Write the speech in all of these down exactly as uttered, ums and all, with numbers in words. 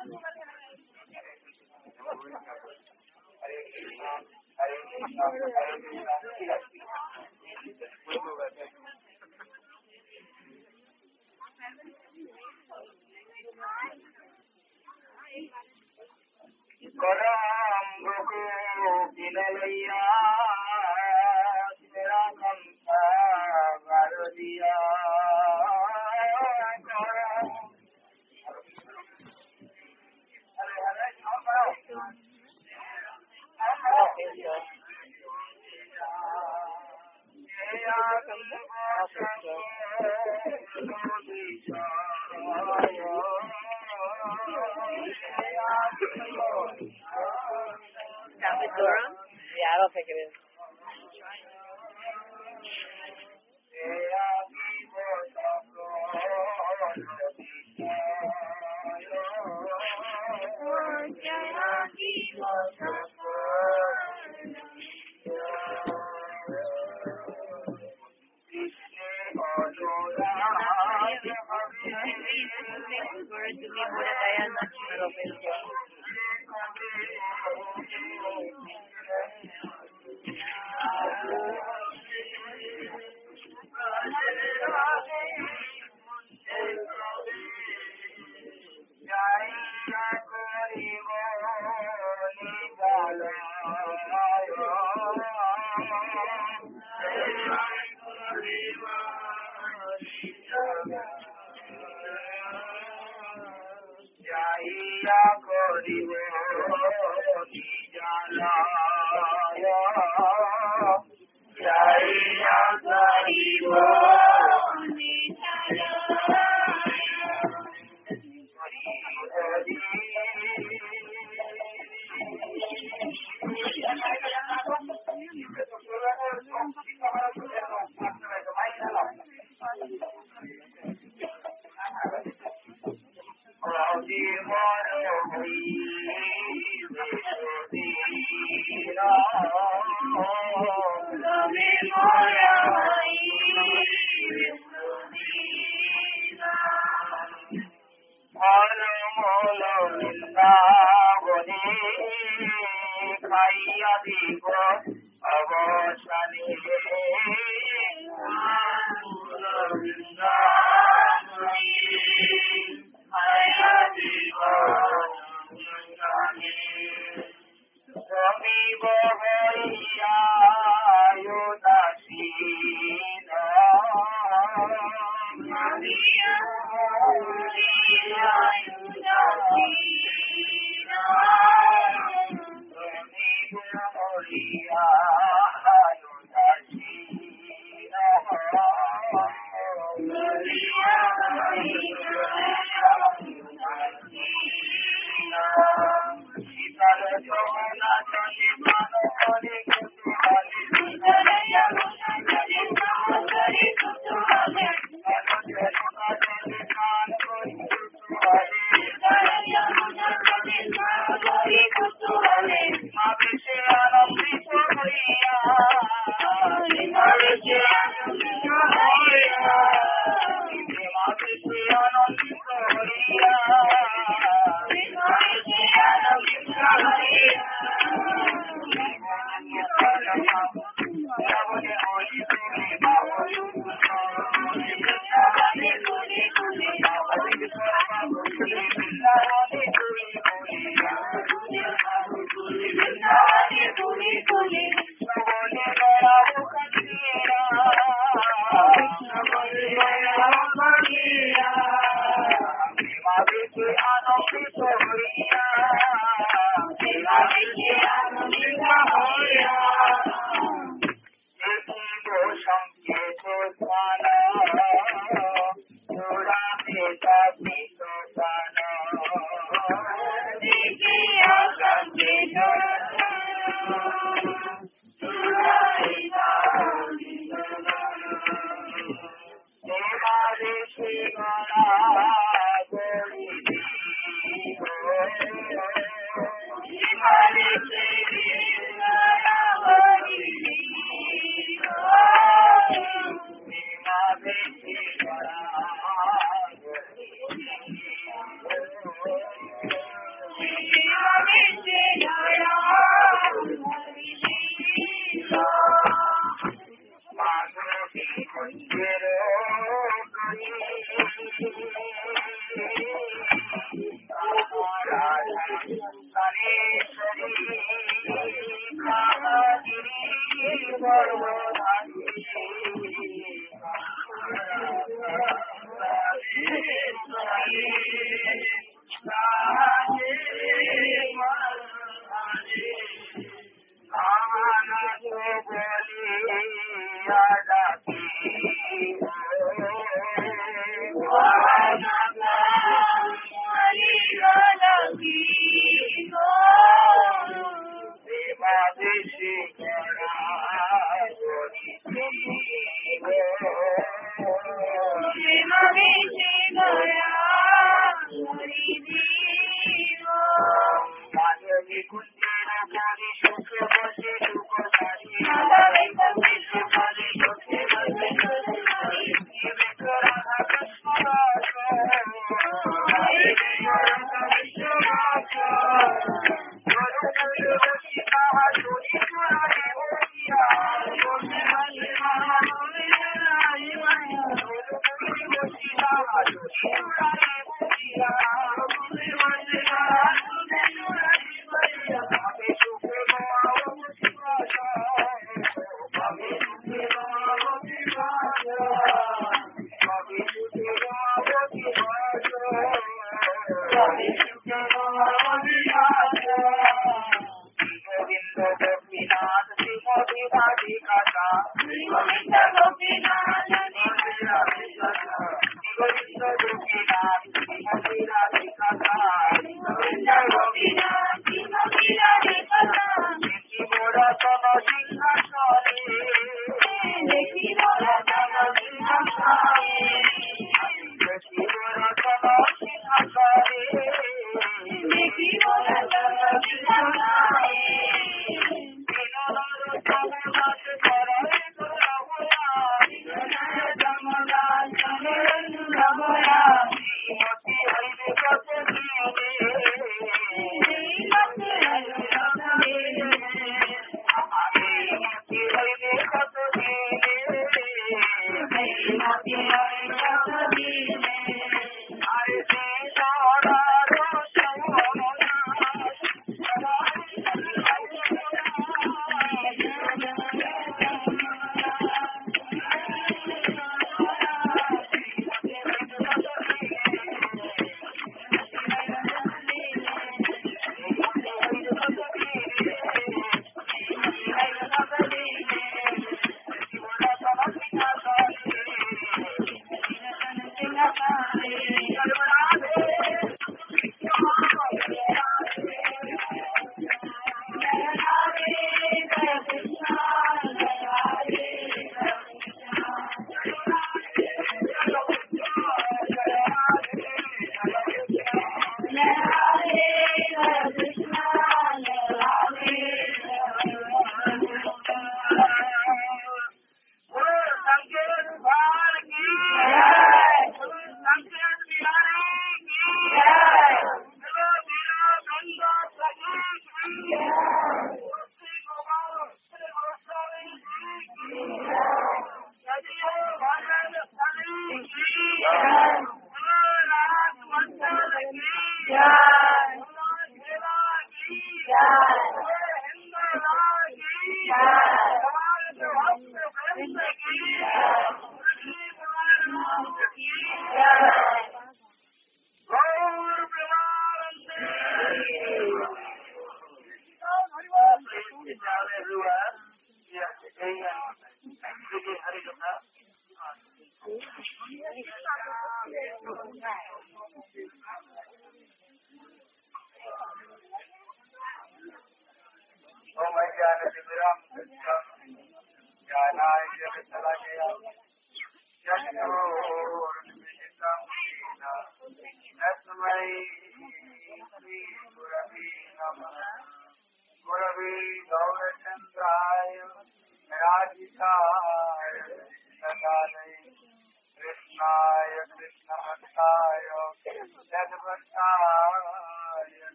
Karam Guru Pinalaya Tera Kamsa Varadiya Karam David Durham? Yeah, I don't think it is. Jaya Koribo Nijalaya Jaya Koribo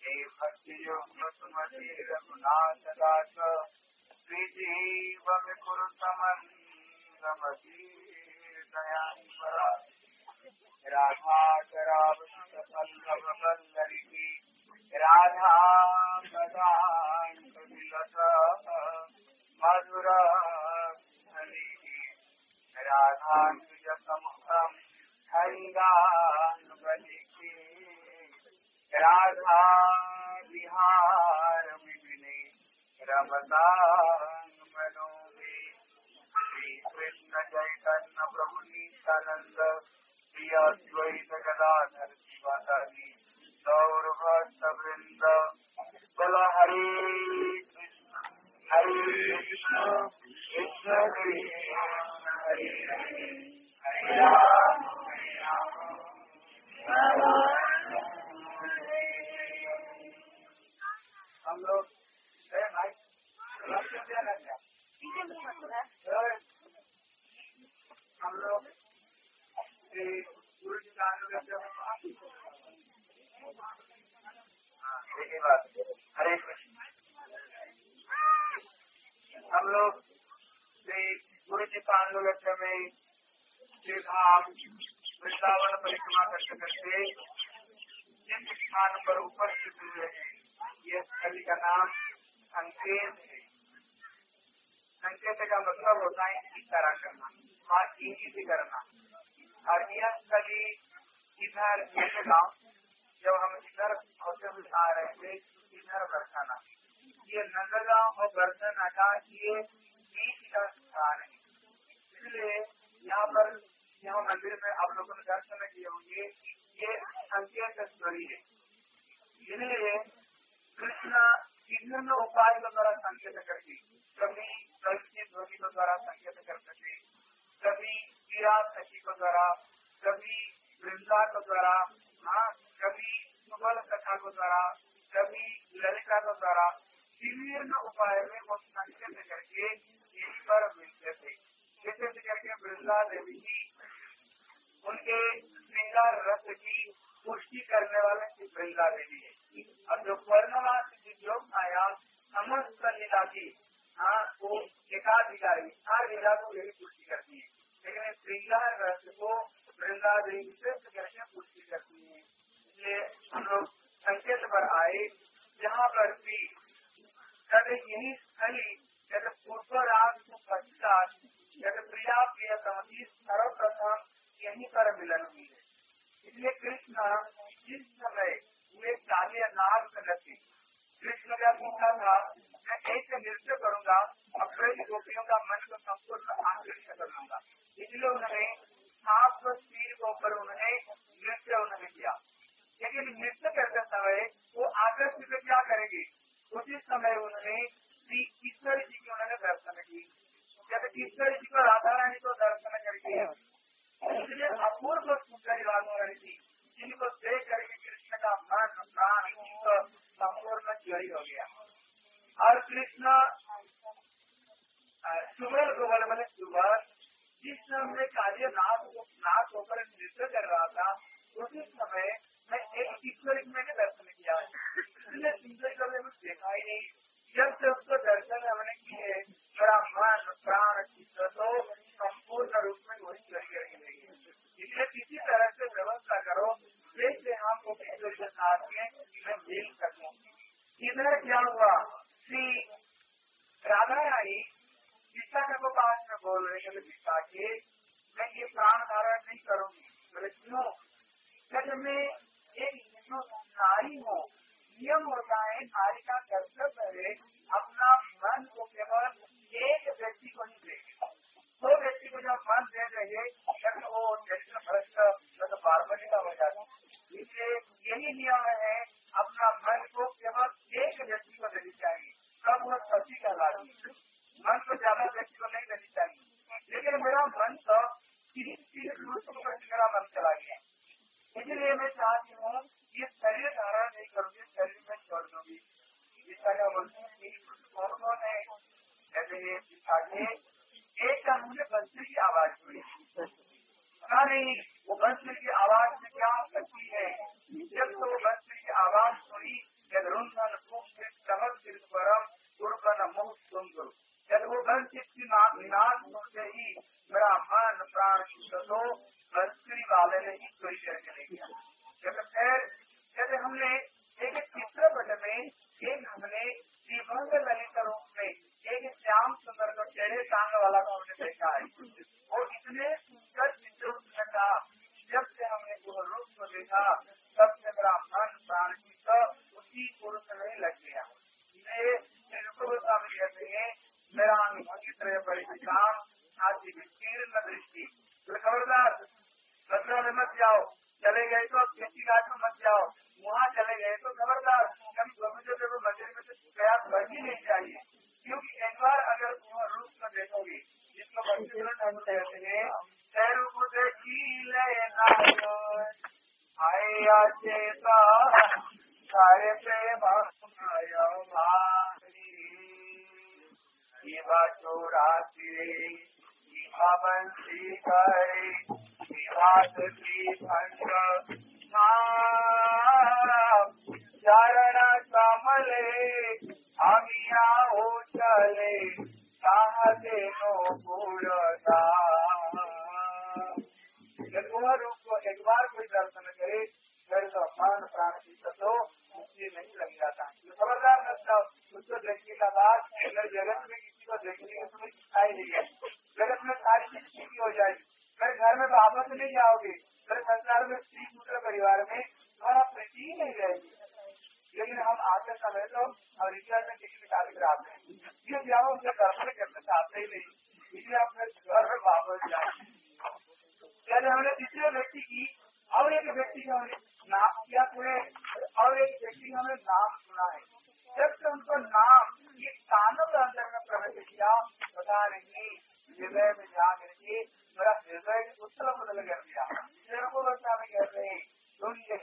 भक्ति योग सुमति रघुनाथ दास श्रीजीव विपुर समन्वती दया राधा शराब पल्लव बल्लरी राधा कदालत मधुर राधा समूहम हरिगानुबली राधा विहार विपिने रमदान मनोमे श्री कृष्ण चैतन्य प्रभु नित्यानंद श्री अद्वैत गदाधर शिवासादि गौर भक्त वृंद बोल हरे कृष्ण हरे कृष्ण कृष्ण कृष्ण हरे हरे हरे राम हरे राम हम लोग भाई हम लोग गुरु जी का हरे कृष्ण हम लोग गुरु जी का अनुगत्य में श्री धाम वृंदावन परिक्रमा करते करते जिस स्थान पर उपस्थित हुए हैं ये स्थली का नाम संकेत है। संकेत का मतलब होता है इशारा करना, बात इसी करना। और यह स्थली इधर ये गाँव जब हम इधर होते हुए आ रहे थे इधर बरसाना, ये नंदगांव और बरसाना का ये बीच का स्थान है। इसलिए यहाँ पर यहाँ मंदिर में आप लोगों ने दर्शन किए होंगे, ये संकेत स्थली है। इसलिए कृष्ण विभिन्न उपाय के द्वारा संकेत करके, कभी कल्पी ध्वनि के द्वारा संकेत कर सके, कभी विराट शशि के द्वारा, कभी वृंदा के द्वारा, हाँ कभी सुबल कथा के द्वारा, कभी ललिता के द्वारा, विभिन्न उपाय में वो संकेत करके यही पर मिलते थे। जैसे करके वृंदा देवी जी उनके श्रृंगार रस की पुष्टि करने वाले वृंदा देवी है। और जो वर्णवास योग आया समस्त लीला की, हाँ वो एकाधिकारी हर लीला को यही पुष्टि करती है, लेकिन श्रृंगार रस को वृंदा देवी श्रेष्ठ करके पुष्टि करती है। इसलिए हम लोग संकेत पर आए, जहाँ पर भी कभी यही स्थली जब पूर्व राग पश्चात जब प्रिया प्रिय समझी सर्वप्रथम यहीं पर मिलन हुई है। इसलिए कृष्ण जिस समय वे काले नाग नृत्य कृष्ण का पूछा था, मैं ऐसे नृत्य करूंगा अपने गोपियों का मन को संपूर्ण आकर्षित कर लूंगा। इसलिए उन्होंने सांप सिर के ऊपर उन्होंने नृत्य उन्होंने किया। लेकिन नृत्य करते समय वो आकर्षित क्या करेंगे, उसी समय उन्होंने श्री ईश्वर जी की उन्होंने दर्शन की। जब ईश्वर जी को राधा रानी को दर्शन करके इसलिए अपूर्व सुंदरी राधा थी, जिनको देख करके कृष्ण का मन प्राण संपूर्ण जड़ी हो गया। और कृष्ण सुबह को बोले बोले सुबह जिस समय कार्य नाथ नाथ होकर नृत्य कर रहा था, उसी समय मैं एक ईश्वर की मैंने दर्शन किया। इसलिए सुंदर कभी कुछ देखा ही नहीं। जब से उसको दर्शन हमने किए, मेरा मन प्राण तो संपूर्ण रूप में वही जड़ी करके नहीं है। इसलिए किसी तरह से व्यवस्था करो जैसे हम वो ईश्वर के साथ में मैं झेल सकूं। इधर क्या हुआ, श्री राधा रानी सीता के पास में बोल रहे हैं, सीता के मैं ये प्राण धारण नहीं करूंगी। बोले क्यों? जब मैं एक नारी हूँ, नियम होता है नारी का कर्तव्य है अपना मन को केवल एक व्यक्ति को नहीं देगी। दो व्यक्ति को जब मन दे देंगे तब वो चरित्र भ्रष्ट तो पार्वती का हो जाता है। इसलिए यही नियम है, अपना मन को केवल एक व्यक्ति को देनी चाहिए, तब वो सती का लाभ। मन को ज्यादा व्यक्ति को नहीं देनी चाहिए। लेकिन मेरा मन तो किसी चीज मेरा मन चला गया, इसलिए मैं चाहती हूँ ये शरीर धारण नहीं करूँगी, शरीर में छोड़ दूंगी। इस तरह बोलते हैं एक का मुझे बंसुरी की आवाज हुई, पता नहीं वो बंसुरी की आवाज में क्या शक्ति है। जब तो वो बंसुरी की आवाज सुनी, जब तुम करो। जब वो बंसी की विनाश होते ही मेरा मन प्राण तो बंसी वाले ने ही चोरी करके ले गया। जब फिर जब हमने एक चित्रपट में एक हमने दिव्यांग ललित रूप में एक श्याम सुंदर को टेढ़े टांग वाला को हमने देखा है। वो इतने सुंदर चित्र का जब से हमने वो रूप को देखा तब से मेरा मन प्राण तो उसी पुरुष में लग गया। स्वामी कहते हैं मेरा अंगित्र परिणाम आदि विकीर्ण दृष्टि। खबरदार बदला में मत जाओ, चले गए तो खेती घाट में मत जाओ, वहाँ चले गए तो खबरदार कभी मंदिर में तो प्रयास बढ़नी नहीं चाहिए, क्योंकि एक बार अगर वह रूप में देखोगे जिसको ठाकुर कहते हैं रूप देखी लेना आया चेता सारे प्रेम चौरासी बंसी करे विवाद की भंग चरण कमले अमिया हो चले चाहते नो पूरा। रूप को एक बार कोई दर्शन करे फिर तो मन प्राण की तो मुक्ति नहीं लग जाता। खबरदार मतलब उसको देखने का बाद अगर जगत में किसी को देखने की तुम्हें दिखाई नहीं है, जगत में सारी चीज ठीक हो जाएगी, फिर घर में वापस नहीं जाओगे, फिर संसार में स्त्री पुत्र परिवार में तुम्हारा प्रीति ही नहीं रहेगी। लेकिन हम आते समय तो और रिचार्ज में किसी निकाल कर आते हैं, ये जाओ उनसे दर्शन करना चाहते ही नहीं, इसलिए अपने घर में वापस जाए। पहले हमने तीसरे व्यक्ति की और एक व्यक्ति का हमने नाम किया पूरे और एक व्यक्ति का हमने नाम सुना है। जब से उनको नाम ये कानों के अंदर में प्रवेश किया पता नहीं हृदय में जा करके मेरा हृदय उत्तर बदल कर दिया। मेरे को बच्चा में कहते हैं दुनिया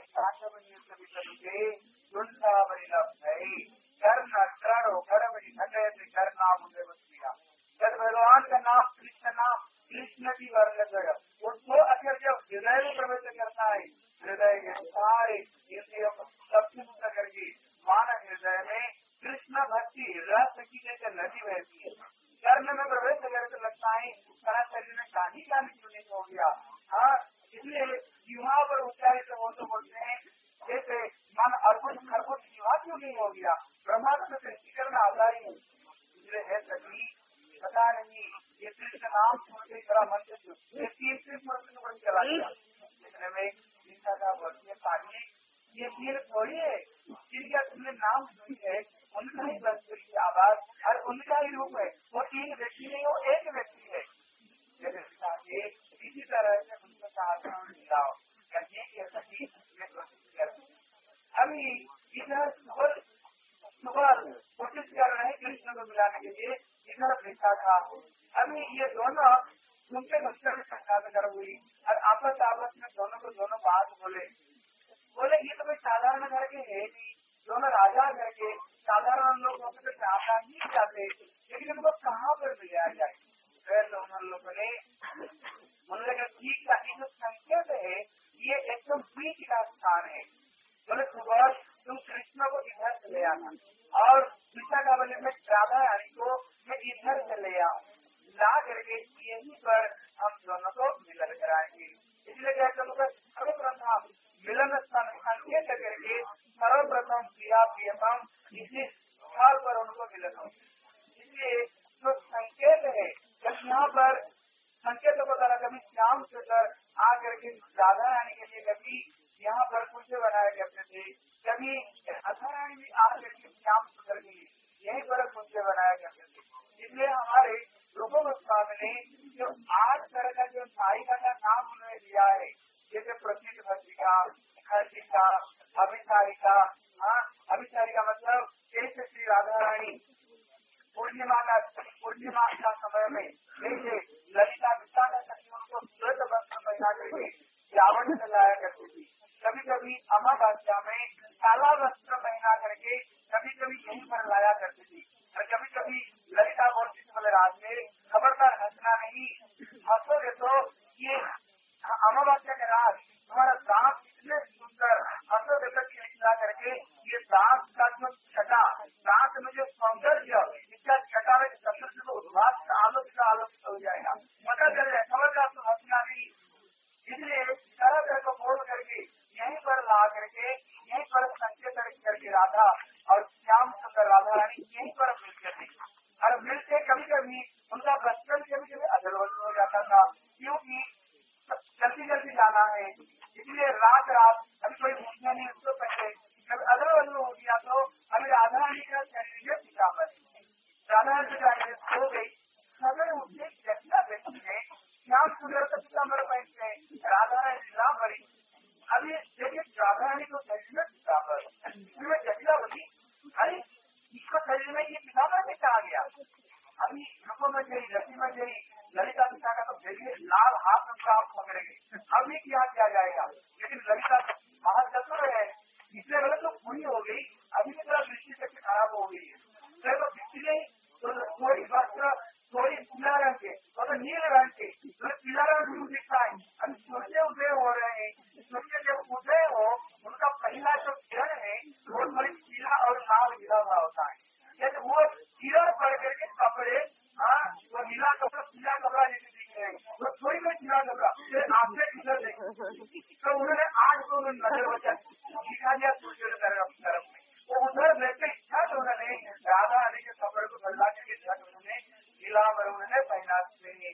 दुनिया बड़ी लफ्ज है करना करो घर बड़ी घटे से करना मुझे बच गया। जब भगवान का नाम कृष्ण नाम कृष्ण की वर्ण जगह उसको अगर जब हृदय में प्रवेश करता है हृदय के सारे इंद्रियों को सबसे मुक्त करके मानव हृदय में कृष्ण भक्ति रस की जैसे नदी बहती है। कर्ण में प्रवेश करके लगता है सारा शरीर में कानी कानी क्यों नहीं हो गया। हाँ, इसलिए युवा पर उच्चारित हो तो बोलते हैं जैसे मन अर्बुद खरबुद युवा क्यों नहीं हो गया, ब्रह्मांड सृष्टिकरण आधार ही इसलिए है सभी पता नहीं ये कृष्ण नाम सुन के बड़ा मन से तीसरे वर्ष में चला गया। इसने में चिंता का वर्षीय पानी ये तीर थोड़ी है जिनका तुमने नाम सुनी है उनका ही बंसुरी की आवाज और उनका ही रूप है। वो तीन व्यक्ति नहीं, वो एक व्यक्ति है। इसी तरह से उनको साधारण मिलाओ करके ये सभी अभी इधर सुबह कोशिश कर रहे हैं कृष्ण को मिलाने के लिए, इधर भेजा था। अभी ये दोनों उनके भक्तों में साक्षात्कार हुई और आपस आपस में दोनों को दोनों बात बोले बोले ये तो कोई साधारण घर के है नहीं, दोनों राजा घर के साधारण लोग तो चाहता नहीं चाहते, लेकिन उनको कहाँ पर मिलाया जाए। फिर तो उन लोगों ने उन लोगों ठीक का जो संकेत है ये एकदम बीच का स्थान है। बोले सुबह तुम कृष्ण को इधर से ले आना और पिता का बोले मैं राधा रानी को मैं इधर से ले आऊँ, ला करके यहीं पर हम दोनों को मिलन कराएंगे। इसलिए क्या करूँगा सर्वप्रथम मिलन स्थान संकेत करके सर्वप्रथम प्रिया प्रियतम इसी स्थल पर उनको मिलन हो। इसलिए जो संकेत है जब यहाँ पर संकेत को द्वारा कभी श्याम सुंदर आकर के राधा रानी के लिए कभी यहाँ पर कुछ बनाया करते थे, कभी राधा रानी भी आकर के श्याम सुंदर के लिए यहीं पर कुछ बनाया करते थे। इसलिए हमारे रूप गोस्वामी ने जो आठ तरह का जो नायिका का नाम उन्होंने दिया है जैसे प्रसिद्ध भक्तिका खर्चिका अभिसारिका। हाँ, अभिसारिका मतलब जैसे श्री राधा रानी पूर्णिमा का पूर्णिमा का समय में जैसे ललिता विशाखा शक्ति उनको श्वेत वस्त्र पहना करके रावण से लाया करती थी, कभी कभी अमावस्या में काला वस्त्र पहना करके कभी कभी यहीं पर लाया करती थी और कभी कभी ललिता बोलती थी बोले रात में खबरदार हंसना नहीं, हंसोगे तो ये अमावस्या के रात तुम्हारा दांत इतने सुंदर हंसोगे तो खिला करके ये दांत का जो छटा दांत में जो सौंदर्य इसका छटा में हो गई सवेरे उठे जटिला व्यक्ति है श्याम सुंदर पीताम्बर पहनते राधा रानी लीला भरी। अभी देखिए राधा रानी को शरीर में पीताम्बर इसमें जटिला बनी, अरे इसको शरीर में ये पीताम्बर में कहा गया। अभी रुपमंजरी रतिमंजरी ललिता पिता का तो देखिए लाल हाथ में आप पकड़ेंगे, अब ये क्या किया जाएगा, लेकिन ललिता हाथ चल रहे हैं इसलिए गलत तो पूरी हो गई। अभी की तरह दृष्टि शक्ति खराब हो गई है तो इसलिए थोड़ी वस्त्र थोड़ी पीला रंग के और नील रंग के तो पीला रंग भी दिखता है। अभी सूर्य उदय हो रहे हैं, सूर्य जब उदय हो उनका पहला जो किरण है वो थोड़ी पीला और लाल गिरा हुआ होता है, यदि वो किरण पड़ करके कपड़े हाँ वो नीला कपड़ा पीला कपड़ा जैसे दिख रहे हैं वो थोड़ी कोई पीला कपड़ा आपसे किधर देखें तो उन्होंने आज को नजर बचा दिखा दिया सूर्य तरफ में वो उधर देखते छठ उन्होंने राधा रानी के कपड़े को बदला करके छठ उन्होंने लीला पर उन्होंने पहना देंगे।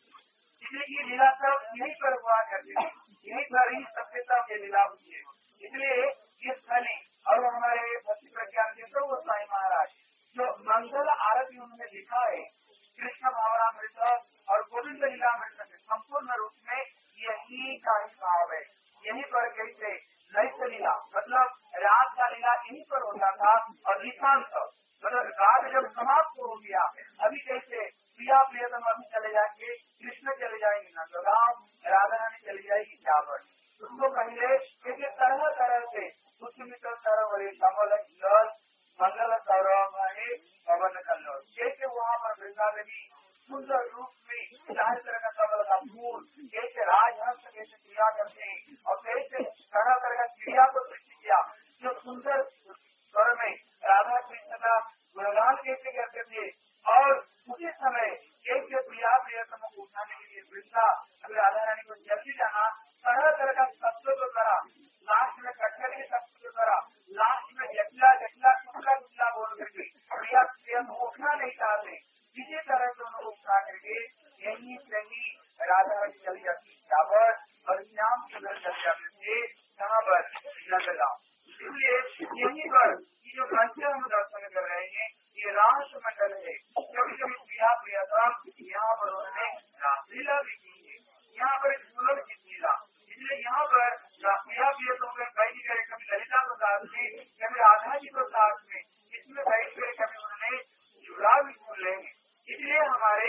इसलिए ये लीला सब यही पर हुआ करती है, यही पर ही सभ्यता की लीला हुई है। इसलिए ये स्थली और हमारे भक्ति प्रज्ञान के तो वो साई महाराज जो मंगल आरती उन्होंने लिखा है कृष्ण भावनामृत और गोविंद लीलामृत के संपूर्ण रूप में यही का ही भाव है। यही पर कैसे ललित लीला मतलब रात का लीला यहीं पर होता था और निशांत मतलब रात जब समाप्त हो गया अभी कैसे प्रिया प्रियतम अभी चले जाएंगे कृष्ण चले जाएंगे नंदगांव, राधा रानी चली जाएगी जावर। उसको पहले देखिए तरह तरह से सुस्मित सरोवरे कमल जल मंगल सौरभ है पवन कल्लोल जैसे वहाँ पर वृंदा देवी सुंदर रूप में चार तरह का कमल का फूल जैसे राजहंस कैसे क्रिया करते हैं और कैसे तरह तरह का क्रिया को सृष्टि किया जो सुंदर स्वर में राधा कृष्ण का गुणगान कैसे करते थे और उसी समय एक जो प्रिया प्रियतम को उठाने के लिए वृंदा अभी राधा रानी को जल्दी जाना तरह तरह का शब्दों को करा लास्ट में कटहल के शब्द को करा लास्ट में जटिला जटिला टुकड़ा टुकड़ा बोल करके प्रिया प्रियम उठना नहीं चाहते इसी तरह से उनको उठा करके यही सही राधा रानी चली जाती जावर और श्याम सुंदर चल जाते थे यहाँ पर नंदगांव। इसलिए यहीं पर ये जो मंदिर हम दर्शन कर रहे हैं ये रास मंडल है। कभी कभी प्रिया प्रियतम यहाँ पर उन्होंने रासलीला भी की है, यहाँ पर एक सुलभ की लीला। इसलिए यहाँ पर प्रिया प्रियतम में बैठ गए कभी ललिता को साथ में कभी राधा जी को साथ में इसमें बैठ गए कभी उन्होंने जुड़ा भी सुन लेंगे। इसलिए हमारे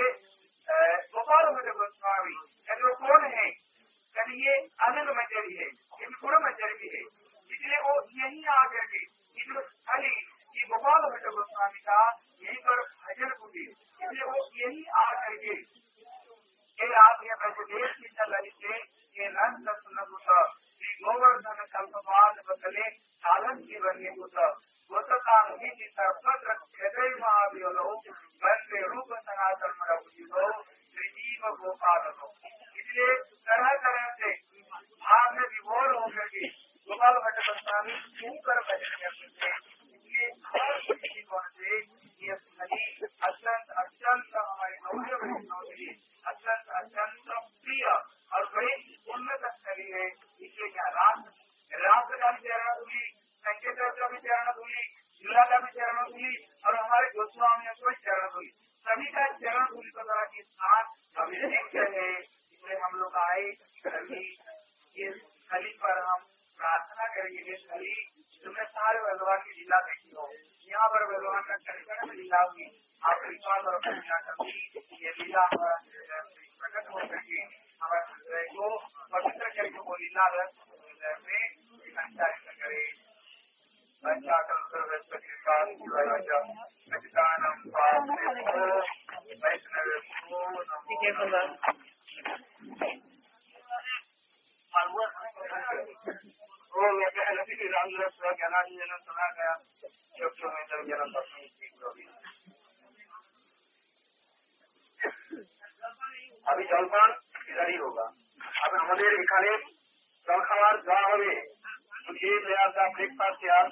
गोपाल भट्ट गोस्वामी कभी वो कौन है, कभी ये आनंद मंजरी है, कभी गुण मंजरी भी है। इसलिए वो यही आकर के ये जो स्थली ये गोपाल भट्ट गोस्वामी का यहीं पर भजन हुई, इसलिए वो यही आकर के आप ये ब्रजदेश की चलनी से ये नंद सुनबुत श्री गोवर्धन कल्पवाद बदले साधन की बने बुत गोतका ही सर्वत्र हृदय महाविलो बंदे रूप सनातन मरभुजितो श्री जीव गोपाल। इसलिए तरह तरह से भाव में विभोर होकर के गोपाल भट्ट गोस्वामी यहीं पर भजन करते थे। इसलिए हर दृष्टिकोण से ये स्थली अत्यंत अत्यंत हमारे गौरव वैष्णव के लिए अत्यंत अत्यंत प्रिय और बड़ी उन्नत स्थली है। इसलिए क्या रात रात का भी चरण धूली, संकेत का भी चरण धूली, झूला का भी चरण धूली और हमारे गोस्वामियों को चरण धूली, सभी का चरण धूली को तरह के साथ अभिषेक है। इसलिए हम लोग आए सभी इस स्थली पर हम प्रार्थना करेंगे। स्थली तुमने सारे भगवान की लीला देखी हो, यहाँ पर भगवान का कण में लीला हुई, आप विश्वास और लीला कभी ये लीला प्रकट हो करके हमारे हृदय को पवित्र करके वो लीला रस हृदय में संचारित करे। अभी जलपान इधर ही होगा। अब हमारे एखाने जल खावार जा হবে ये लेयार ब्रेकफास्ट यार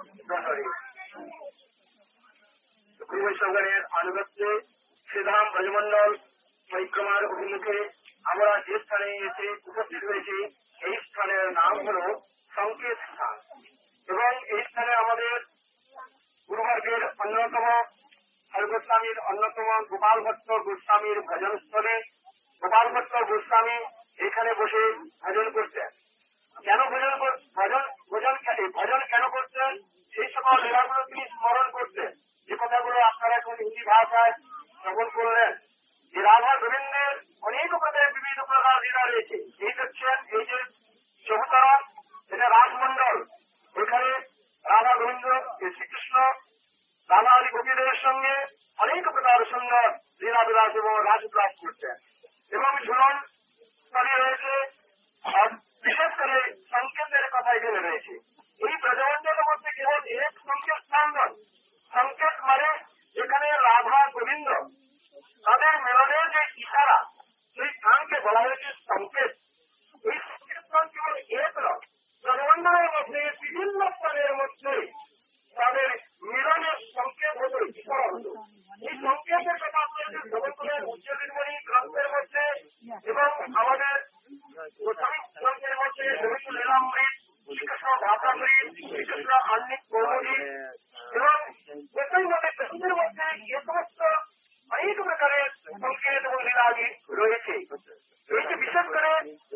गुरु वैष्णवगণের আনুগত্যে শ্রীধাম ব্রজমন্ডল পরিক্রমার অভিমুখে আমরা যে স্থানে এসে উপস্থিত হয়েছি এই স্থানের নাম হল সংকেত স্থান এবং এই স্থানে আমাদের গুরুবর্গের অন্যতম আর গোস্বামীর অন্যতম গোপাল ভট্ট গোস্বামীর ভজন স্থলে গোপাল ভট্ট গোস্বামী এখানে বসে ভজন করতেন। কেন ভজন কর- ভজন ভজন কে- ভজন কেন করতেন? সেই সকল লীলাগুলো তিনি স্মরণ করতেন। যে কথাগুলো আপনারা এখন হিন্দি ভাষায় শ্রবণ করলেন, যে রাধা গোবিন্দের অনেক প্রকার বিভিন্ন প্রকার লীলা রয়েছে। এই হচ্ছেন এই যে চৌতরণ, এটা রাজমন্ডল। এখানে রাধা গোবিন্দ শ্রীকৃষ্ণ রাধা আলী গোপীদের সঙ্গে অনেক প্রকার সুন্দর লীলা বিলাস এবং রাজবিলাস করতেন। এবং ঝুলন স্থলে রয়েছে, আর বিশেষ করে সংকেতের কথা এখানে রয়েছে। এই ব্রজমন্ডলের মধ্যে কেবল এক সংকেত স্থান নয়। সংকেত মানে যেখানে রাধা গোবিন্দ তাদের মিলনের যে ইশারা, সেই স্থানকে বলা হয়েছে সংকেত। এই সংকেত স্থান কেবল এক নয়, ব্রজমন্ডলের মধ্যে বিভিন্ন স্থানের মধ্যে তাদের মিলনের সংকেত হতো, ইশারা হতো। এই সংকেতের কথা আপনাদের শ্রবণ করেন উচ্চনির্মণি গ্রন্থের মধ্যে এবং আমাদের গোস্বামী গ্রন্থের মধ্যে রবীন্দ্র লীলামৃত, শ্রীকৃষ্ণ ভাষামৃত, শ্রীকৃষ্ণ আন্নিক কৌমুদী এবং গোস্বামী মধ্যে গ্রন্থের মধ্যে এ সমস্ত অনেক প্রকারের সংকেত এবং লীলাদি রয়েছে। এই যে বিশেষ করে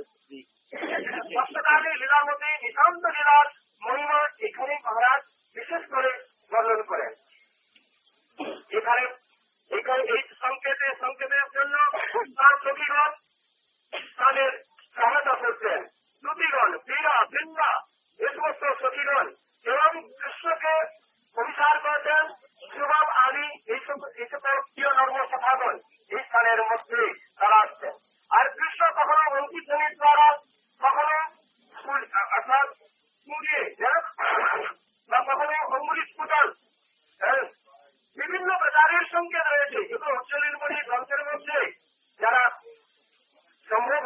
অষ্টকালী লীলার মধ্যে নিতান্ত লীলার মহিমা এখানে মহারাজ বিশেষ করে বর্ণন করেন। এখানে এখানে এই সংকেতে সংকেতের জন্য তার সখীগণ তাদের সহায়তা করতেন। দুতিগণ, বীরা, বৃন্দা, এ সমস্ত সখীগণ এবং কৃষ্ণকে অভিসার করতেন। সুবাব আদি এই সকল প্রিয় নর্ম সভাগণ এই স্থানের মধ্যে তারা আসতেন। আর কৃষ্ণ কখনো অঙ্কিত ধ্বনির দ্বারা, কখনো অর্থাৎ মুড়িয়ে বা কখনো অঙ্গুলি স্ফুটন, বিভিন্ন প্রকারের সংকেত রয়েছে। এগুলো উচ্চনির্মণি গ্রন্থের মধ্যে যারা সম্ভব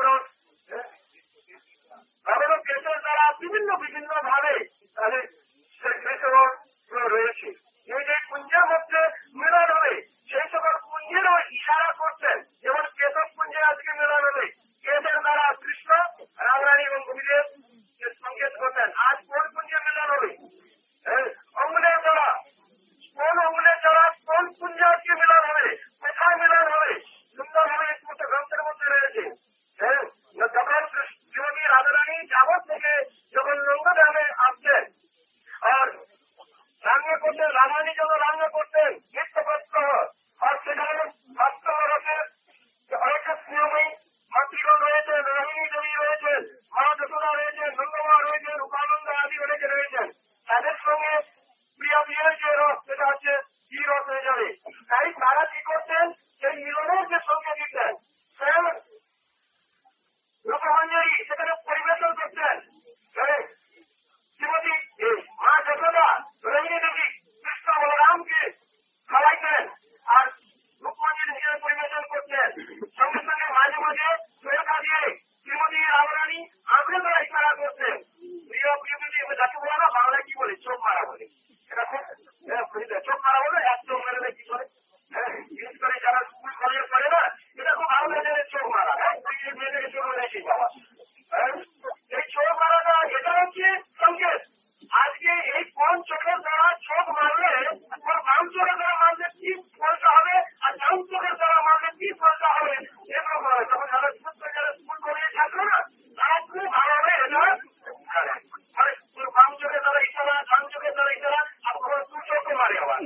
ভগবত কেশের দ্বারা বিভিন্ন বিভিন্ন ভাবে তাদের রয়েছে। এই যে কুঞ্জের মধ্যে মিলন হবে, সেই সকল কুঞ্জেরও ইশারা করতেন। যেমন কেশব কুঞ্জে আজকে মিলন হবে, কেশের দ্বারা কৃষ্ণ রামরানী এবং গোপীদের সংকেত করতেন। আজ কোন কুঞ্জে মিলন হবে? অঙ্গুলের দ্বারা কোন অঙ্গুলের দ্বারা কোন কুঞ্জে আজকে মিলন হবে, কোথায় মিলন হবে, সুন্দর ভাবে এই সমস্ত গ্রন্থের মধ্যে রয়েছে। হ্যাঁ, যখন শ্রীমতী রাধারানী যাবত থেকে যখন নন্দগ্রামে আসছেন আর রান্না করতেন, রাধারানী যখন রান্না করতেন নিত্যপত্র, আর সেখানে ভক্ত রসের অনেক স্নেহময়ী মাতৃগণ রয়েছেন, রোহিণী দেবী রয়েছেন, মা যশোদা রয়েছেন, নন্দমা রয়েছেন, উপানন্দ আদি অনেকে রয়েছেন। তাদের সঙ্গে প্রিয় বিয়ের যে রস, সেটা হচ্ছে কি রস হয়ে যাবে। তাই তারা কি করতেন, সেই মিলনের যে সঙ্গে দিতেন, স্বয়ং রূপমঞ্জরি সেখানে পরিবেশন করতেন। শ্রীমতী মা যশোদা, রোহিণী দেবী কৃষ্ণ বলরামকে খাওয়াইতেন আর রূপমঞ্জরি হিসেবে পরিবেশন করতেন। সঙ্গে সঙ্গে মাঝে মাঝে সুরেখা দিয়ে শ্রীমতী রামরানী আঁকড়ে ধরা ইশারা করতেন। প্রিয় প্রিয় যাকে বলে না, বাংলায় কি বলে, চোখ মারা বলে। এটা খুব চোখ মারা বলে, এক চোখ মেরে কি করে, হ্যাঁ, বিশেষ করে যারা স্কুল কলেজে পড়ে না, এটা খুব ভালো লাগে চোখ মারা। হ্যাঁ, মেয়েদেরকে চোখ মেরেছি বাবা। এই চোখ মারাটা এটা হচ্ছে সংকেত। আজকে এই কোন চোখের দ্বারা চোখ মারলে, কোন বাম চোখের দ্বারা মারলে কি ফলটা হবে, আর ডান চোখের দ্বারা মারলে কি ফলটা হবে, এরকম হয়। তখন যারা যারা স্কুল কলেজে থাকলো না, তারা খুব ভালোভাবে এটা মানে বাম চোখের দ্বারা ইশারা, ডান চোখের দ্বারা ইশারা, আর কখনো দু চোখও মারে আবার,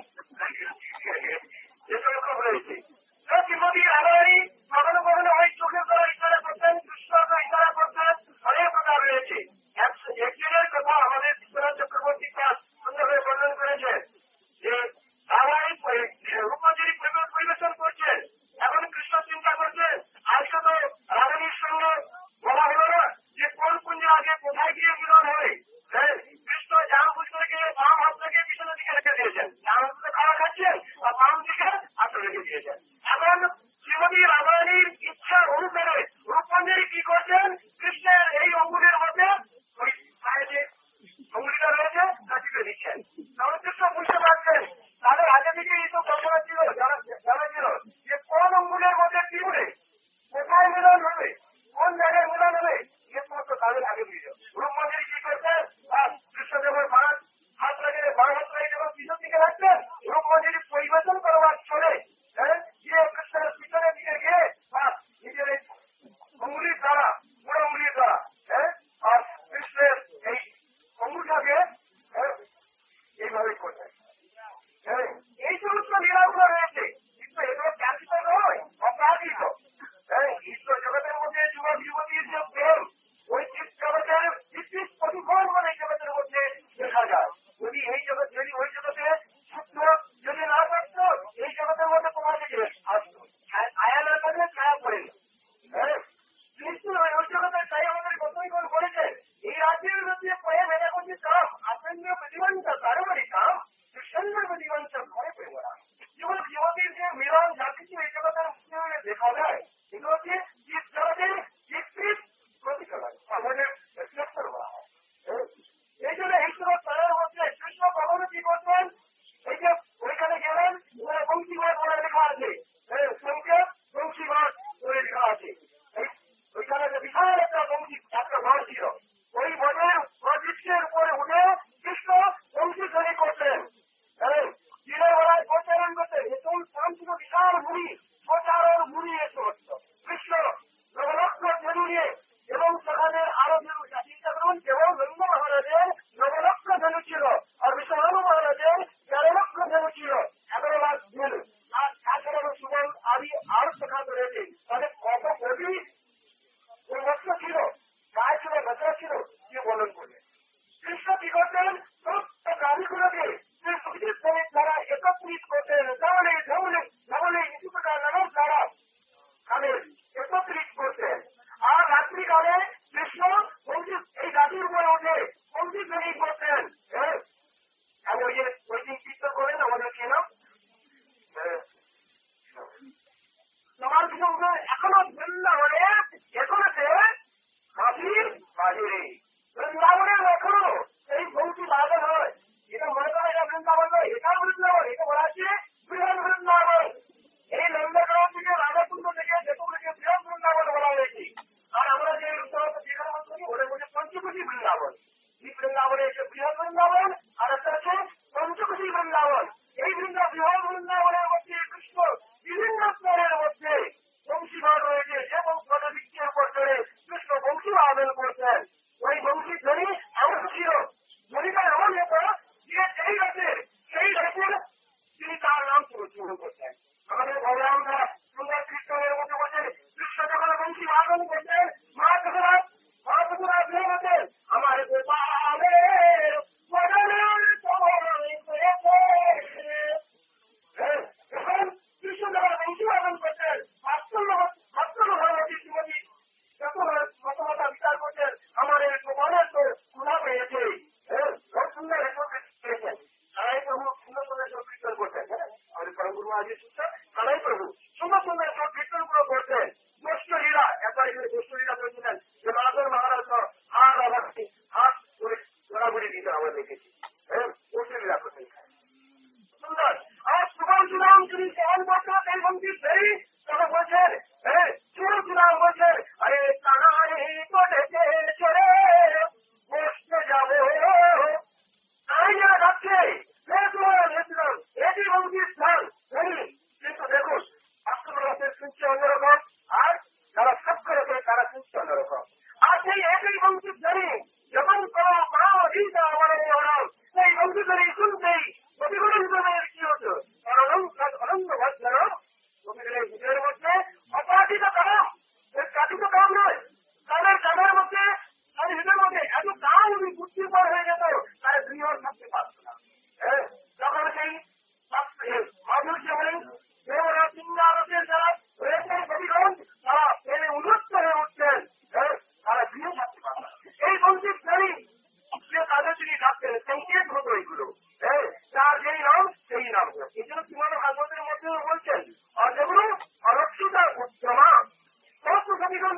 এসব খুব রয়েছে। শ্রীমতী রাধারানী কখনো কখনো ওই চোখের দ্বারা ইশারা করতেন, কৃষ্ণকে ইশারা করতেন, অনেক প্রকার রয়েছে। একদিনের কথা আমাদের বিশ্বনাথ চক্রবর্তী দাস সুন্দরভাবে বর্ণন করেছেন যে রাধারানী রূপমঞ্জরি পরিবেশন করছেন, এখন কৃষ্ণ চিন্তা করছেন আজকে তো রাধারানীর সঙ্গে বলা হলো না যে কোন কুঞ্জে আগে কোথায় গিয়ে মিলন হবে। হ্যাঁ, কৃষ্ণ জান বুঝ করে গিয়ে বাম হাতটাকে পিছনের দিকে রেখে দিয়েছেন, ডান হাতে খাওয়া খাচ্ছেন আর বাম দিকে হাত রেখে দিয়েছেন। এখন শ্রীমতী রাধারানীর ইচ্ছা অনুসারে রূপমঞ্জরি কি করছেন, কৃষ্ণের এই অঙ্গুলের মধ্যে ওই পায়ে যে অঙ্গুলিটা রয়েছে তা টিপে দিচ্ছেন। তখন কৃষ্ণ বুঝতে পারছেন, তাদের আগে থেকে এইসব কল্পনা ছিল, জানা ছিল যে কোন অঙ্গুলের মধ্যে কি হবে, কোথায় মিলন হবে, কোন জায়গায় মিলন হবে, এ সমস্ত তাদের আগে বুঝল। রূপমঞ্জরি কি করছেন, কৃষ্ণদেবের বাঁ হাত লাগিয়ে বাঁ হাত লাগিয়ে যখন পিছন দিকে রাখছেন, রূপমঞ্জরি পরিবেশন করবার প্রচারণ মুড়িয়ে চলত কৃষ্ণ নবলক্ষ ধেনু নিয়ে এবং সেখানে আরো ধেনু চিন্তা করুন কেবল নন্দ মহারাজের নবলক্ষ ধেনু ছিল আর বিশ্বনাথ মহারাজের তেরো লক্ষ ধেনু ছিল এগারো লাখ ধেনু আর তাছাড়া সুবল আদি আরো সেখানে রয়েছে তাদের কত কোটি মৎস্য ছিল গায়ে ছিল বেচা ছিল কি বলন করবে কৃষ্ণ কি করতেন সমস্ত গাড়িগুলোকে তারা একত্রিত করতেন ধবলে ধবলে ধবলে ইসুকা নামের দ্বারা তাদের একত্রিত করতেন আর রাত্রিকালে কৃষ্ণ এই গাড়ির উপরে উঠে মন্দির তৈরি করতেন হ্যাঁ আমি ওই যে ওই দিন চিত্র করেন আমাদের কেন তোমার সঙ্গে এখনো বৃন্দাবনে এখনো হাসির বাহিরে বৃন্দাবনের এখনো এই ভৌতি বাধা হয় এটা মনে করা এটা বৃন্দাবন নয় এটা বৃন্দাবন এটা বলা আছে বৃহৎ বৃন্দাবন এই নন্দগ্রাম থেকে রাধাকুণ্ড থেকে যেগুলোকে বৃহৎ বৃন্দাবন বলা হয়েছে আর আমরা যে যেখানে বলছি ওদের মধ্যে পঞ্চকোটি বৃন্দাবন এই বৃন্দাবনে এসে বৃহৎ বৃন্দাবন আর একটা আছে পঞ্চকোটি বৃন্দাবন এই বৃন্দা বৃহৎ বৃন্দাবনের মধ্যে কৃষ্ণ বিভিন্ন স্তরের মধ্যে বংশীবাদ রয়েছে এবং পদবৃক্ষের উপর চড়ে কৃষ্ণ বংশী আবেদন করছেন ওই বংশী ধ্বনি এমন ছিল ধ্বনিটা এমন হতো যে যেই গাছের সেই গাছের তিনি তার নাম শুরু করছেন আমাদের ভগবানরা সুন্দর কীর্তনের মধ্যে বলছেন কৃষ্ণ যখন বংশী আবেদন করছেন মা জগন্নাথ মা জগন্নাথ ভেবে বলছেন আমার গোপালের মদনের চরণে হয়েছে এখন কৃষ্ণ যখন বংশী আবেদন করছেন বাৎসল্য বাৎসল্য ভগবতী শ্রীমতী যত মতমতা বিচার করছেন আমার এই গোপালের তো গুণা পেয়েছে খুব সুন্দর রেকর্ড পেয়েছেন তারাই প্রভু সুন্দর সুন্দর সব কীর্তন করতেন হ্যাঁ আমাদের পরমগুরু আজি সুস্থ তারাই প্রভু সুন্দর সুন্দর সব কীর্তন গুলো করতেন গোষ্ঠ লীলা একবার এখানে গোষ্ঠ লীলা করেছিলেন যে মাধব মহারাজ হাত আঘাতটি হাত করে ঘোরাঘুরি দিতে আমরা দেখেছি হ্যাঁ গোষ্ঠ লীলা করতেন সুন্দর আর সুগম সুনাম যিনি সহন করতেন এই মন্দির সেই তখন বলছেন হ্যাঁ সুর সুনাম বলছেন আরে তাহারে করেছে ছেড়ে বসতে যাবো তাই যারা যাচ্ছে এটি মন্দির স্থান কিন্তু দেখুন বাস্তবের শুনছে অন্যরকম আর যারা সত্য রয়েছে তারা শুনছে অন্যরকম আর সেই একই মন্দির ধরে যখন কোনো মা অধীতা আমার অনাম সেই মন্দির ধরে শুনতেই প্রতিগুলো হিসেবে কি হতো অনন্ত ভদ্র প্রতিগুলো বুঝের মধ্যে অপরাধিত কারণ কাঠিত কারণ নয় তাদের কানের মধ্যে তাদের হৃদয়ের মধ্যে এত কাম উনি বুদ্ধির পর হয়ে যেত তারা দুইবার থাকতে পারত না হ্যাঁ তখন সেই মাধুর্য বলেন দেবরা সিংহারতের যারা রয়েছে কবিগণ তারা প্রেমে উন্নত হয়ে উঠছেন হ্যাঁ তারা গৃহে থাকতে পারত এই বঞ্চিত নারী যে তাদের তিনি ডাকতেন সংকেত হতো এইগুলো হ্যাঁ তার যেই নাম সেই নাম এই জন্য সীমানো ভাগবতের মধ্যে বলছেন আর যেগুলো অরক্ষিতা উত্তমা সমস্ত কবিগণ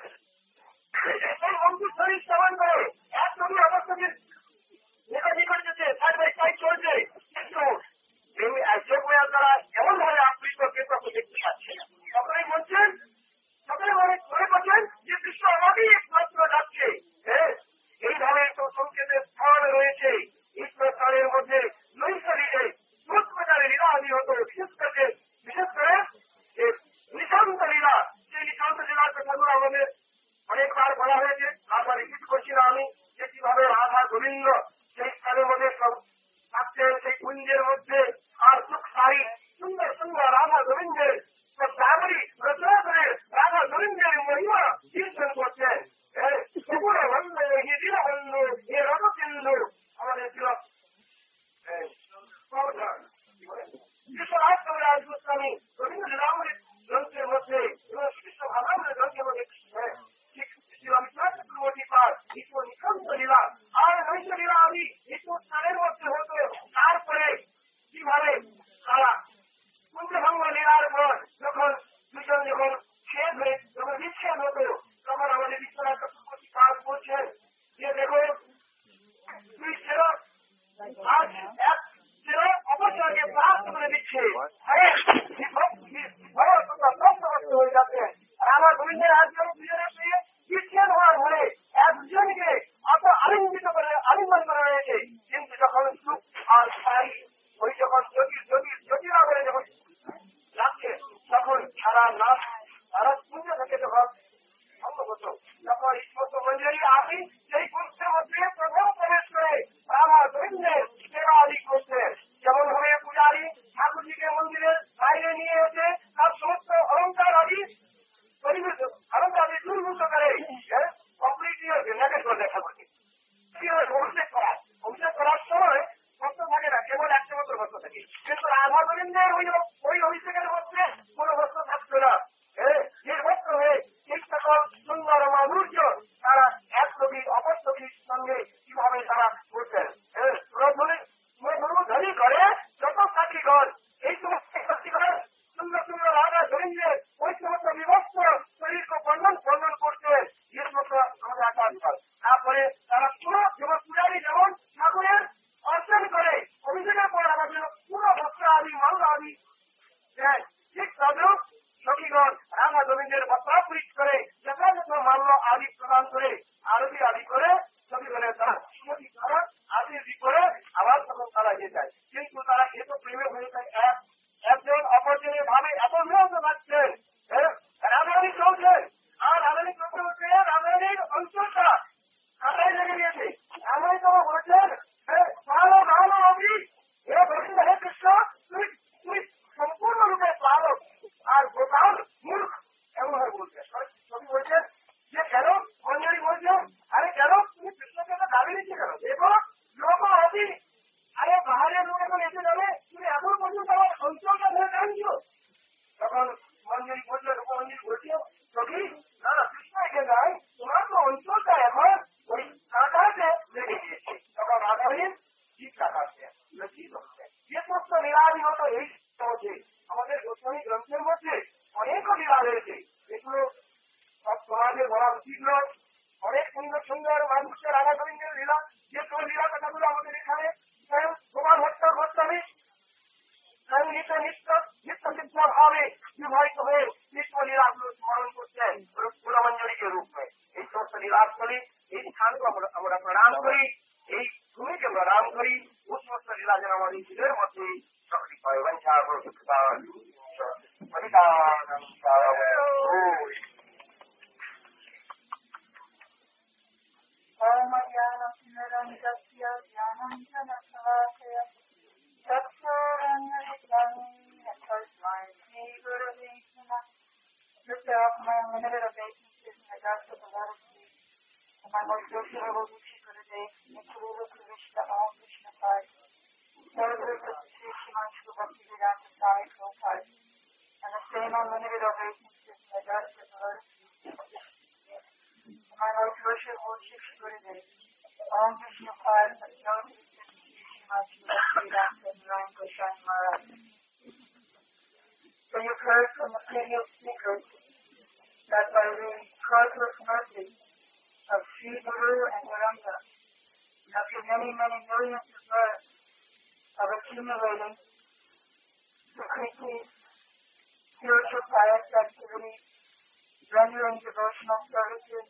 এই অঙ্কুশ ধরে সেবন করে এক নদী অবস্থাকে লেখাটি করতেছে সাইড বাই সাইড চলছে কিন্তু যোগ ব্যায়াম দ্বারা এমন ভাবে আপ্লিত কেউ দেখতে পাচ্ছে না সকলেই বলছেন সকলে মনে মনে করছেন যে কৃষ্ণ আমাকেই একমাত্র ডাকছে হ্যাঁ এইভাবে তো সংকেতের স্থান রয়েছে ঈশ্বর স্থানের মধ্যে নৈশরীরে স্রোত প্রচারে লীলাদি হতো বিশেষ করে বিশেষ করে নিশান্ত লীলা সেই নিশান্ত লীলার কথাগুলো আমাদের অনেকবার বলা হয়েছে আবার রিপিট করছি না আমি যে কিভাবে রাধা গোবিন্দ সেই স্থানের মধ্যে সব থাকতেন সেই কুঞ্জের মধ্যে আর সুখ সারি সুন্দর সুন্দর রাধা গোবিন্দের সব দাবরি রচনা করে রাধা গোবিন্দের মহিমা কীর্তন করছেন সুগুণ বন্ধ হিদিন বন্ধ এ রথ সিন্ধু আমাদের ছিল বিশ্বনাথ কবিরাজ গোস্বামী রবীন্দ্র রামের গ্রন্থের মধ্যে এবং কৃষ্ণ ভাগবতের গ্রন্থের মধ্যে চক্রবর্তী পাঠ ঈশ্বর নিঃসন্ত লীলা আর নৈশ লীলা আমি ঈশ্বর স্থানের মধ্যে হতো তারপরে কিভাবে তারা কুঞ্জভঙ্গ লীলার পর যখন দুজন যখন ছেদ হয়ে যখন বিচ্ছেদ হতো তখন আমাদের বিশ্বনাথ চক্রবর্তী পাঠ বলছেন যে দেখো তুই ছিল আজ এক ছিল অবসরকে প্রাপ্ত করে দিচ্ছে হয়ে যাচ্ছে আর আমার গোবিন্দের আজ যখন দুজনের পেয়ে বিচ্ছেদ হওয়ার ফলে একজনকে অত আলিঙ্গিত করে আলিঙ্গন করা হয়েছে কিন্তু যখন সুখ আর স্থায়ী ওই যখন জ্যোতির জ্যোতির জ্যোতিরা বলে যখন যাচ্ছে তখন সারা নাচ সারা পুজো থেকে যখন ভঙ্গ হতো তখন এই সমস্ত মঞ্জুরি আপনি সেই কুষ্ঠের মধ্যে প্রথম প্রবেশ করে রাধা গোবিন্দের সেবা আদি করতেন। যেমন ভাবে পূজারী ঠাকুরজিকে মন্দিরের বাইরে নিয়ে এসে তার সমস্ত অলঙ্কার আদি পরিবেশ অলঙ্কার আদি দুর্ভূত করে কমপ্লিটলি নেগেট করে দেখা করছে অভিষেক করা অভিষেক করার সময় ভক্ত থাকে না, কেবল একটা মতো ভক্ত থাকে। কিন্তু রাধা গোবিন্দের ওই ওই অভিষেকের মধ্যে কোনো ভক্ত থাকতো না। নির্ভক্ত হয়ে এই সকল সুন্দর মাধুর্য তারা এক ছবি অপর ছবির সঙ্গে কিভাবে তারা করতেন। ধনী করে যত সাক্ষীগণ এই সমস্ত সাক্ষীগণ সুন্দর সুন্দর রাধা গোবিন্দের ওই সমস্ত বিভক্ত শরীরকে বর্ণন বর্ণন করতেন। যে সমস্ত আমাদের আকাশ। তারপরে তারা পুরো যেমন পূজারী যেমন ঠাকুরের অর্জন করে অভিযোগের পর আমাদের পুরো বস্ত্র আদি মাল্য আদি দেয়। ঠিক তবেও সখীগণ রাধা গোবিন্দের বস্ত্রাপুরিত করে যথাযথ মাল্য আদি প্রদান করে আরতি আদি করে সখীগণের তারা সুমতি দ্বারা আদি করে আবার তখন তারা ইয়ে যায়। কিন্তু তারা এত প্রেমে হয়ে যায় এক একজন অপরজনের ভাবে এত বিরত থাকছেন রাধারানী চলছেন। আর রাধারানী চলতে হচ্ছে রাধারানীর অঞ্চলটা কাটাই লেগে গিয়েছে। এমনই তারা বলছেন ভালো ভালো অবধি হে গোবিন্দ হে কৃষ্ণ তুই তুই সম্পূর্ণরূপে পালক আর গোপাল মূর্খ এমনভাবে বলছেন। কবি বলছেন যে কেন মঞ্জুরি বলছেন আরে কেন তুমি কৃষ্ণকে তো দাবি দিচ্ছে কেন দেখো লোক অতি আরে পাহাড়ের লোক এখন এসে যাবে তুমি এখন পর্যন্ত আমার অঞ্চলটা ধরে টানছো। তখন মঞ্জুরি বলছে রূপমঞ্জুরি বলছে সখী না কৃষ্ণ এখানে নাই তোমার তো অঞ্চলটা এখন ওই কাঁটাতে লেগে গিয়েছে। তখন রাধাহীন চিৎকা কাটছেন লজ্জিত হচ্ছেন। যে সমস্ত লীলাদি মতো এই মধ্যে আমাদের গোস্বামী গ্রন্থের মধ্যে অনেক লীলা রয়েছে, এগুলো সব সমাজে বলা উচিত নয়। অনেক সুন্দর সুন্দর মানুষ রাধা গোবিন্দের লীলা যে কোনো লীলা কথাগুলো আমাদের এখানে স্বয়ং গোপাল ভট্ট গোস্বামী স্বয়ং নিত্য নিত্য নিত্য সিদ্ধ ভাবে বিবাহিত হয়ে নিত্য লীলাগুলো স্মরণ করছেন গুণমঞ্জুরিকে রূপে। এই সমস্ত লীলাস্থলী এই স্থানকে আমরা প্রণাম করি, এই ভূমিকে প্রণাম করি। ওই সমস্ত লীলা যেন আমাদের জীবের মধ্যে সক্রিয় হয়। My most beautiful Gurudev, Nikhil Krishna, Om Krishna Pai, Sarvata Sri Shimanshku Bhakti Vedanta Sai Prabhupada, and the same unlimited obeisances in the dust of the Lord. My most worshipful worship Gurudev, Om Krishna Pai, and the Sarvata Sri Shimanshku Bhakti Vedanta Sai Goswami Maharaj. So you've heard from the previous speakers that by the causeless mercy of Sri Guru and Gauranga, after many, many millions of births of accumulating Prakritis, spiritual pious activities, rendering devotional services,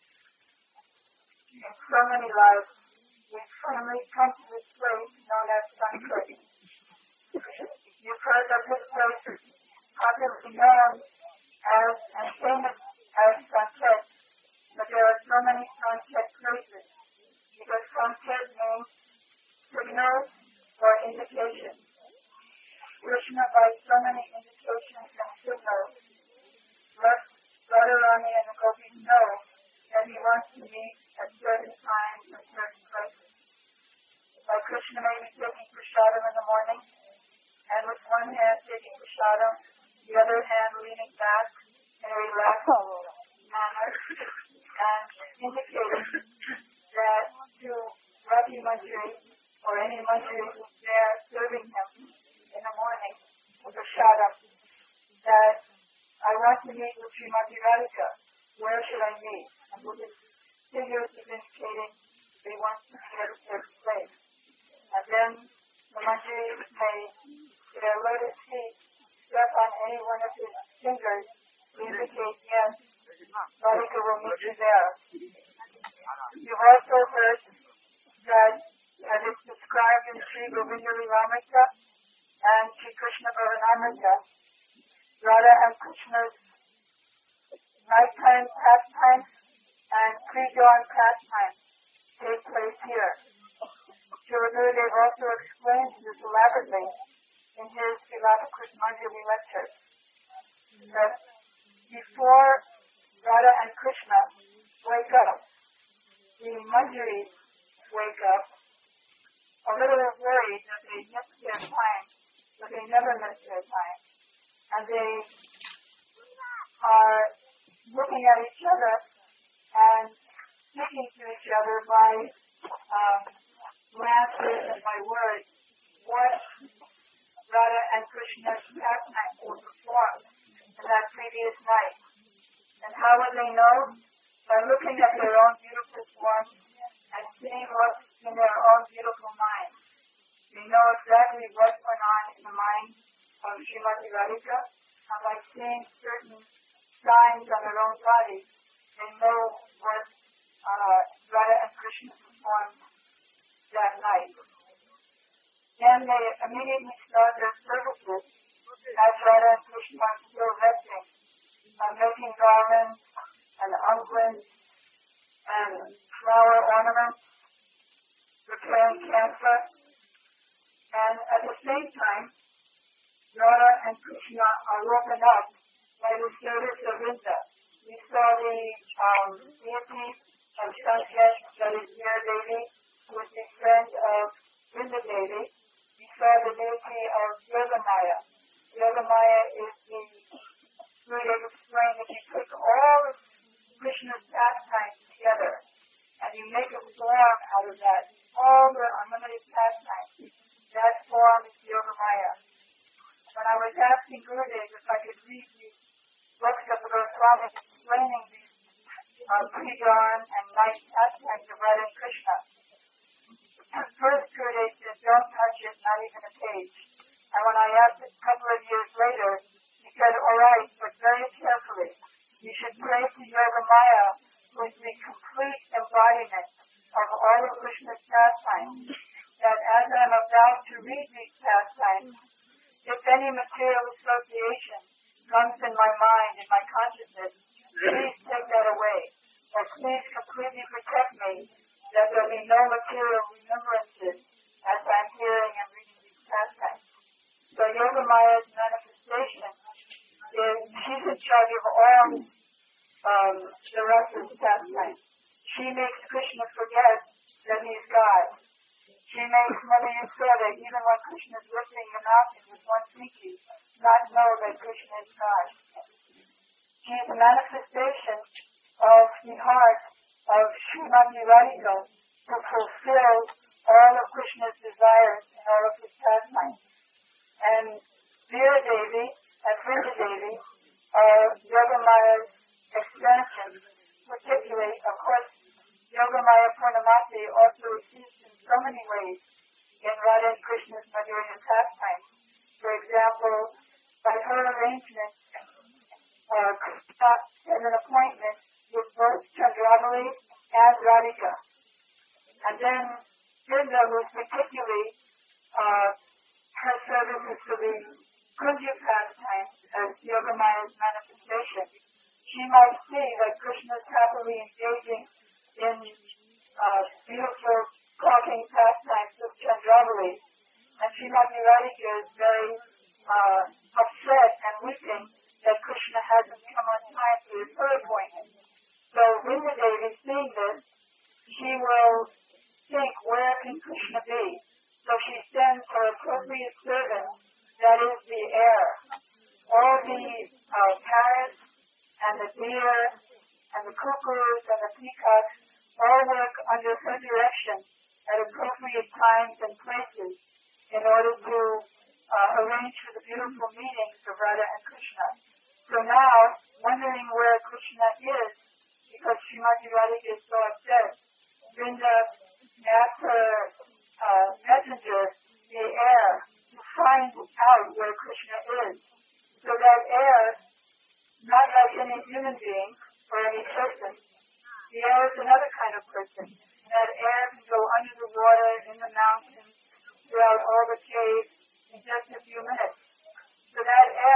in so many lives, we've finally come to this place known as Sankrit. You've heard that this place is popularly known as and famous as Sankrit. But there are so many sunset places because sunset means signal or indication. Krishna, by so many indications and signals, let Radharani and the gopis know that he wants to meet at certain times and certain places. Like Krishna may be taking prasadam in the morning, and with one hand taking prasadam, the other hand leaning back in a relaxed manner, and indicating that to Ravi Manjari or any Manjari who's there serving him in the morning with a shadam, that I want to meet with Srimati Radhika. Where should I meet? And with his figures is indicating they want to meet at a certain place. And then the Manjari may, with their lotus feet, step on any one of his fingers to indicate, yes, Radhika will meet you there. You've also heard that, as it's described in Sri Govinda Lilamrita and Sri Krishna Bhavanamrita, Radha and Krishna's nighttime pastimes and pre-dawn pastimes take place here. Srila Gurudev also explains this elaborately in his Srila Manjari lecture, that before Radha and Krishna wake up, the Manjaris wake up a little worried that they missed their time, but they never miss their time. And they are looking at each other and speaking to each other by um, glances and by words what Radha and Krishna's pastime will perform in that previous night. And how would they know? By looking at their own beautiful forms and seeing what's in their own beautiful minds. They know exactly what went on in the mind of Srimati Radhika, and by seeing certain signs on their own body, they know what uh, Radha and Krishna performed that night. Then they immediately start their services as Radha and Krishna are still resting, uh, making garlands and unguents and flower ornaments, preparing camphor, and at the same time, Radha and Krishna are woken up by the service of Vrinda. We saw the um, deity of Sankesh, that is Mira Devi, who is the friend of Vrinda Devi. We saw the deity of Yogamaya. Yogamaya is the Gurudev explained that you take all of Krishna's pastimes together and you make a form out of that, all the unlimited pastimes. That form is Yogamaya. When I was asking Gurudev if I could read the books of the Goswamis explaining these uh, pre-dawn and night pastimes of Radha and Krishna, at first Gurudev said, don't touch it, not even a page. And when I asked it a couple of years later, he said, all right, but very carefully. You should pray to Yogamaya, who is the complete embodiment of all of Krishna's pastimes, that as I'm about to read these pastimes, if any material association comes in my mind, in my consciousness, please take that away. Or please completely protect me, that there be no material remembrances as I'm hearing and reading these pastimes. So Yogamaya's manifestation is, she's in charge of all um, the rest of the pastimes. She makes Krishna forget that he's God. She makes Mother Yasoda, even when Krishna is lifting the mountain with one pinky, not know that Krishna is God. She is a manifestation of the heart of Srimati Radhika to fulfill all of Krishna's desires and all of his pastimes. And Veera Devi and Vrinda Devi are Yogamaya's extensions, particularly, of course, Yogamaya Purnamati also exists in so many ways in Radha and Krishna's Madhurya pastimes. For example, by her arrangement, uh, Krishna had an appointment with both Chandravali and Radhika. And then Vrinda, who is particularly uh, her services to the Kunja pastimes as Yogamaya's manifestation, she might see that Krishna is happily engaging in uh, beautiful talking pastimes of Chandravali, and Srimati Radhika is very uh, upset and weeping that Krishna hasn't come on time to his her appointment. So Vrinda Devi, seeing this, she will think, where can Krishna be? So she sends her appropriate servant, that is the air. All the uh, parrots and the deer and the cuckoos and the peacocks all work under her direction at appropriate times and places in order to uh, arrange for the beautiful meetings of Radha and Krishna. So now, wondering where Krishna is, because Srimati Radhika is so upset, Vrinda asked her uh, messenger, the air, to find out where Krishna is. So that air, not like any human being or any person, the air is another kind of person. That air can go under the water, in the mountains, throughout all the caves, in just a few minutes. So that air,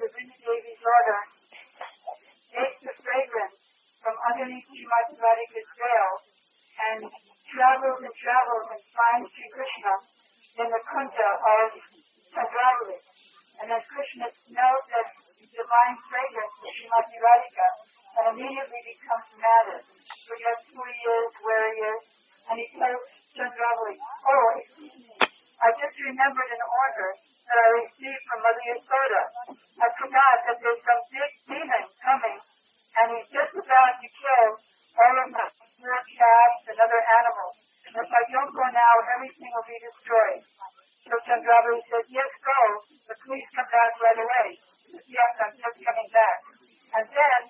under Vrinda Devi's order, takes the fragrance from underneath Srimati Radhika's veil and travels and travels and finds Sri Krishna in the kunja of Chandravali. And then Krishna smells that divine fragrance of Srimati Radhika and immediately becomes mad. So he has who he is, where he is, and he tells Chandravali, oh, excuse me, I just remembered an order that I received from Mother Yasoda. I forgot that there's some big demon coming, and he's just about to kill all of my poor calves and other animals. And if I don't go now, everything will be destroyed. So Chandravali said, yes, go, but please come back right away. Yes, I'm just coming back. And then,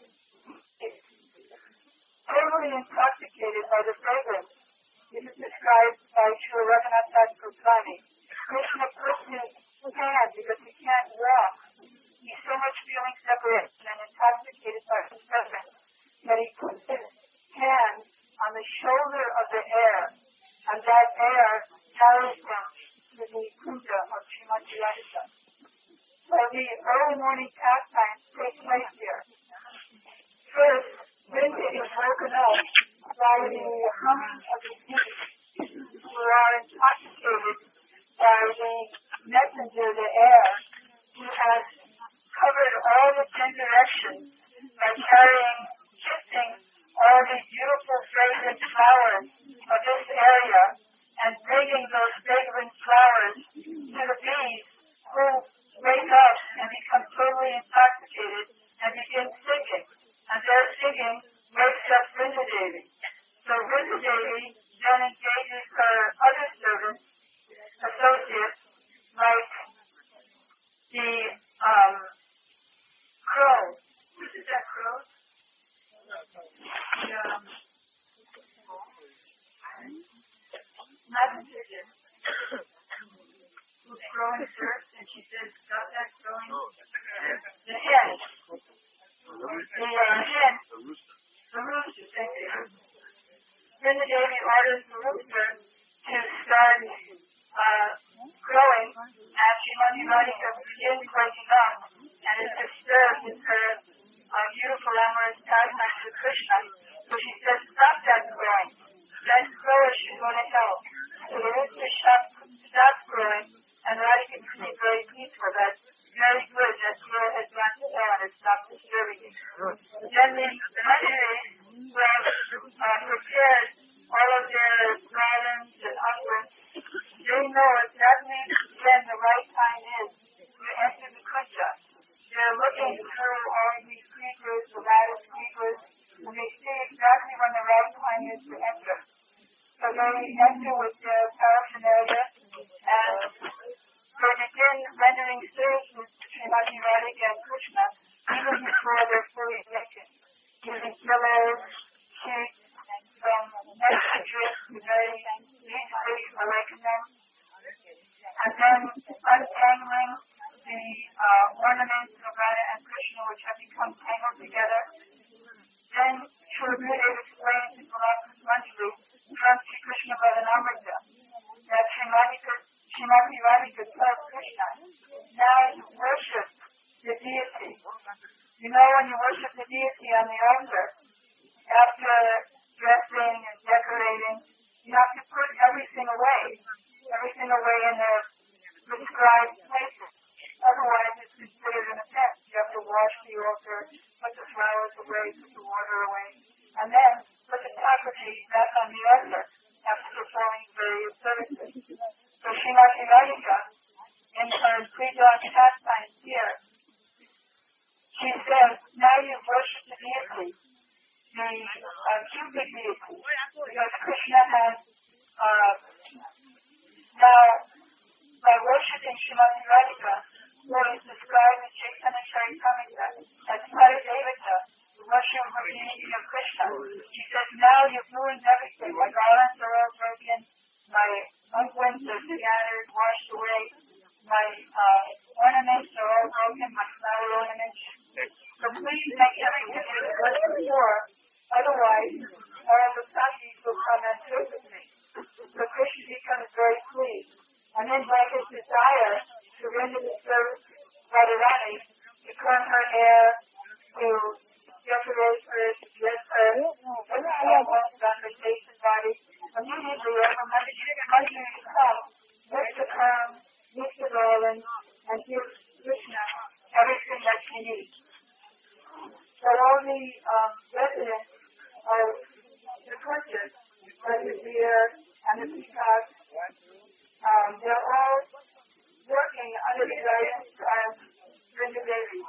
totally intoxicated by the fragrance, this is described by Srila Raghunath Das Goswami. Krishna puts his hand, because he can't walk, he's so much feeling separation and intoxicated by his fragrance, that he puts his hand on the shoulder of the air, and that air carries him to the kunja of Srimati Radhika. So the early morning pastimes take place here. First, Vrinda is woken up by the humming of the bees, who are intoxicated by the messenger, the air, who has covered all the ten directions by carrying, kissing all these beautiful fragrant flowers of this area and bringing those fragrant flowers to the bees, who wake up and become totally intoxicated and begin singing. And their singing wakes up Vrinda Devi. So Vrinda Devi then engages her other servants, associates, like the um, crow. What is that crow? The, um, not the pigeon. Who's growing dirt, and she says, stop that growing. The hen. The uh, hen. The rooster. Thank you. Vrinda Devi orders the rooster to start uh, growing as Srimati Radhika begins waking up and is disturbed in her uh, beautiful amorous pastime with Krishna. So she says, stop that growing. That grower she's going to help. So the rooster stops growing, and Radhika becomes very peaceful. That's very good. That grower has gone to hell and has stopped disturbing you. Then the missionaries have uh, prepared all of their gardens and unguents. They know exactly when the right time is to enter the kunja. They're looking through all these creepers, the lattice creepers, and they see exactly when the right time is to enter. So they enter with their paraphernalia, and they begin rendering service to Srimati Radhika and Krishna even before they're fully naked, using pillows, sheets, from extra dress to very easily awaken them, and then untangling the uh, ornaments of Radha and Krishna, which have become tangled together. Then Srila Gurudev explains in Bhagavad Manjari from Sri Krishna Bhavanamrita that Srimati Radhika tells Krishna, now you worship the deity. You know, when you worship the deity on the altar, after dressing and decorating, you have to put everything away, everything away in their prescribed places. Otherwise, it's considered an offense. You have to wash the altar, put the flowers away, put the water away, and then put the property back on the altar after performing various services. So Srimati Radhika, in her pre-dawn pastimes here, she says, now you've worshipped the deity, the uh, Cupid deity, because Krishna has uh, now, by worshipping Srimati Radhika, who is described in Chaitanya Charitamrita as Paradevata, the worship of the deity of Krishna. She says, now you've ruined everything. My garlands are all broken, my unguents are scattered, washed away, my uh, ornaments are all broken, my flower ornaments. So please make everything as it was before, otherwise all the sakis will come and visit me. So Krishna becomes very pleased. And then by his desire to render the service to Radharani, because to decorate her, to dress her, and the conversation body. Immediately, her mother would come, lift the crown, lift the garland, and give Krishna everything that she needs. So all the um, residents of the princess, like the deer and the peacock, um, they're all working under the guidance of Vrindadevi.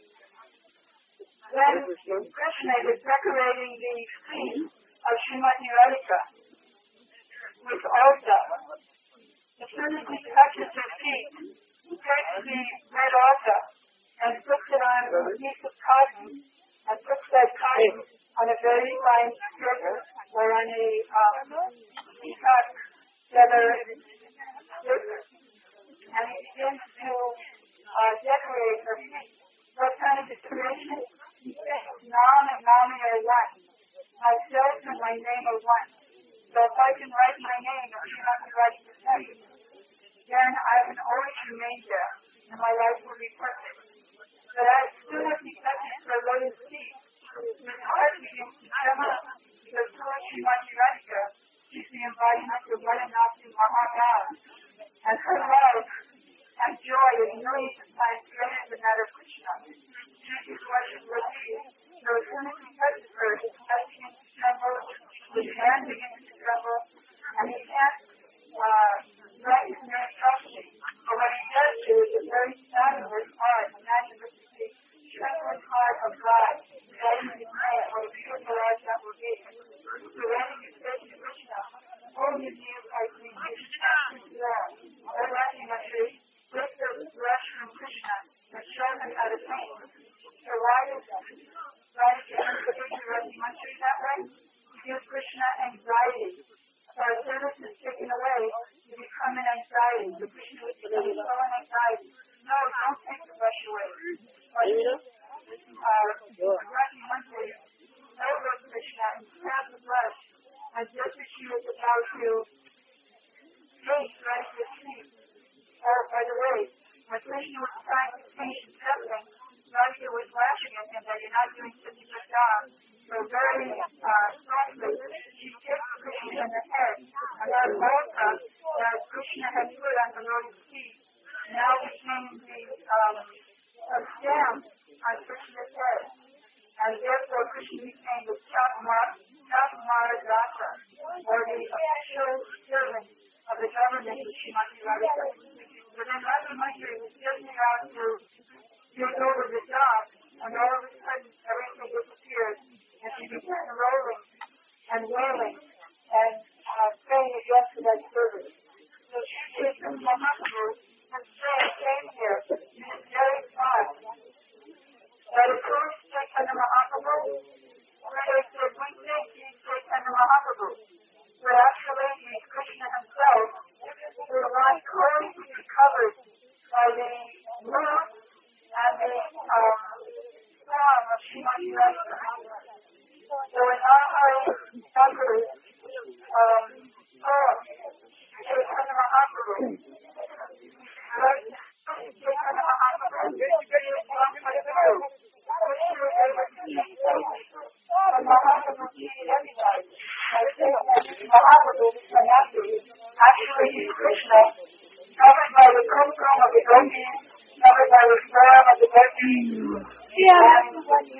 Then Krishna is decorating the feet of Srimati Radhika with alta. As soon as he touches her feet, he takes the red alta and puts it on a piece of cotton and puts that cotton on a very fine strip or on a um, peacock feather strip, and he begins to uh, decorate her feet. What kind of decoration? He says, Nam and Nami are one. Myself and my name are one. So if I can write my name, if you're not writing the text, then I can always remain there, and my life will be perfect. But as soon as he touches her lotus feet, his heart begins to tremble, because Tulsi Srimati Radhika is the embodiment of Varanasi Mahaprabhu, and her love and joy is millions of times greater than that of Krishna. She is worship worthy. So as soon as he touches her, his heart begins to tremble, his hand begins to tremble, and he can't uh, write his name properly. But what he does do is a very fabulous art, imagine this is the trembling heart of God, writing his name, what a beautiful art that will be. So writing his face to Krishna, all his years are being Krishna, or writing a tree, with the brush from Krishna, and show him how to paint. So why does why does Krishna writing mantras that way? To give Krishna anxiety. So as soon as it's taken away, you become an anxiety. So Krishna is becoming so an anxiety. No, don't take the brush away. But uh, writing mantras over Krishna and grab the brush, and just as she was about to paint right at his feet. Oh, by the way, when Krishna was trying to paint something, Radhika was laughing at him that you're not doing such a good job. So very uh, softly, she takes Krishna in the head, and that altar that Krishna had put on the Lord's feet now became the um, a stem on Krishna's head. And therefore Krishna became the Chapmaradasa, or the official servant of the government of Srimati Radhika. So then Radha Mantri was just about to take over the job, and all of a sudden everything disappeared, and she began rolling and wailing and uh, praying again for that service. So she takes the Mahaprabhu and says, came here, it is very fast. That of course, Chaitanya Mahaprabhu, they said, we think he's Chaitanya Mahaprabhu. But actually, he's Krishna himself, who was completely covered by the mood and the um, song of Srimati Radhika. So in Narahari Thakur's um, poem, Chaitanya Mahaprabhu, Chaitanya Mahaprabhu, Mahaprabhu cheated everybody. Mahaprabhu, actually is Krishna, covered by the kumkum of the gopis, covered by the form of the gopis. Yeah. And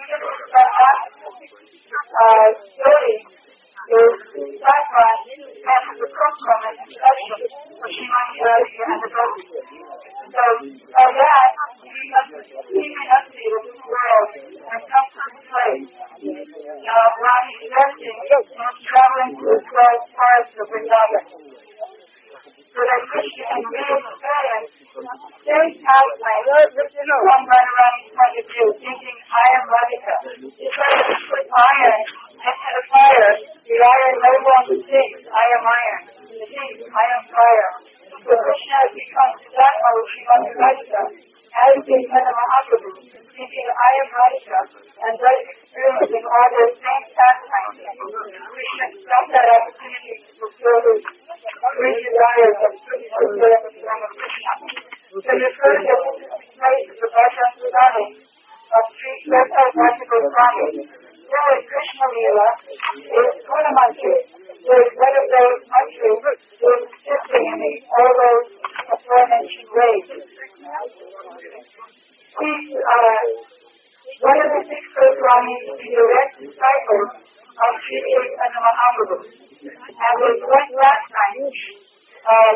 uh, story is background after the kumkum and discussion of Srimati Radhika and the gopis. So by that, he must he must be with this world and come to this place. Uh, while he's resting, he's traveling through the twelve forests of Vrindavan. So that Krishna can re-experience same pathway from Radharani's point of view, thinking, I am Radhika. It's like if you put iron into the fire, the iron no longer thinks, I am iron. It thinks, I am fire. So Krishna becomes Dharma with Srimati Radhika as Chaitanya Mahaprabhu, thinking, I am Radhika, and thus experiencing all those same pastimes. Krishna got that opportunity to fulfill his three desires of fulfilling the form of Krishna. So you've heard that this is the place of the Bhajan Sudhani, of Sri Swarupa Goswami, who is Krishna Lila, is Purnamantri, who is one of those mantras who is existing in all those aforementioned ways. These are one of the six Goswamis, the direct disciples of Sri Chaitanya Mahaprabhu. And with one last time, uh,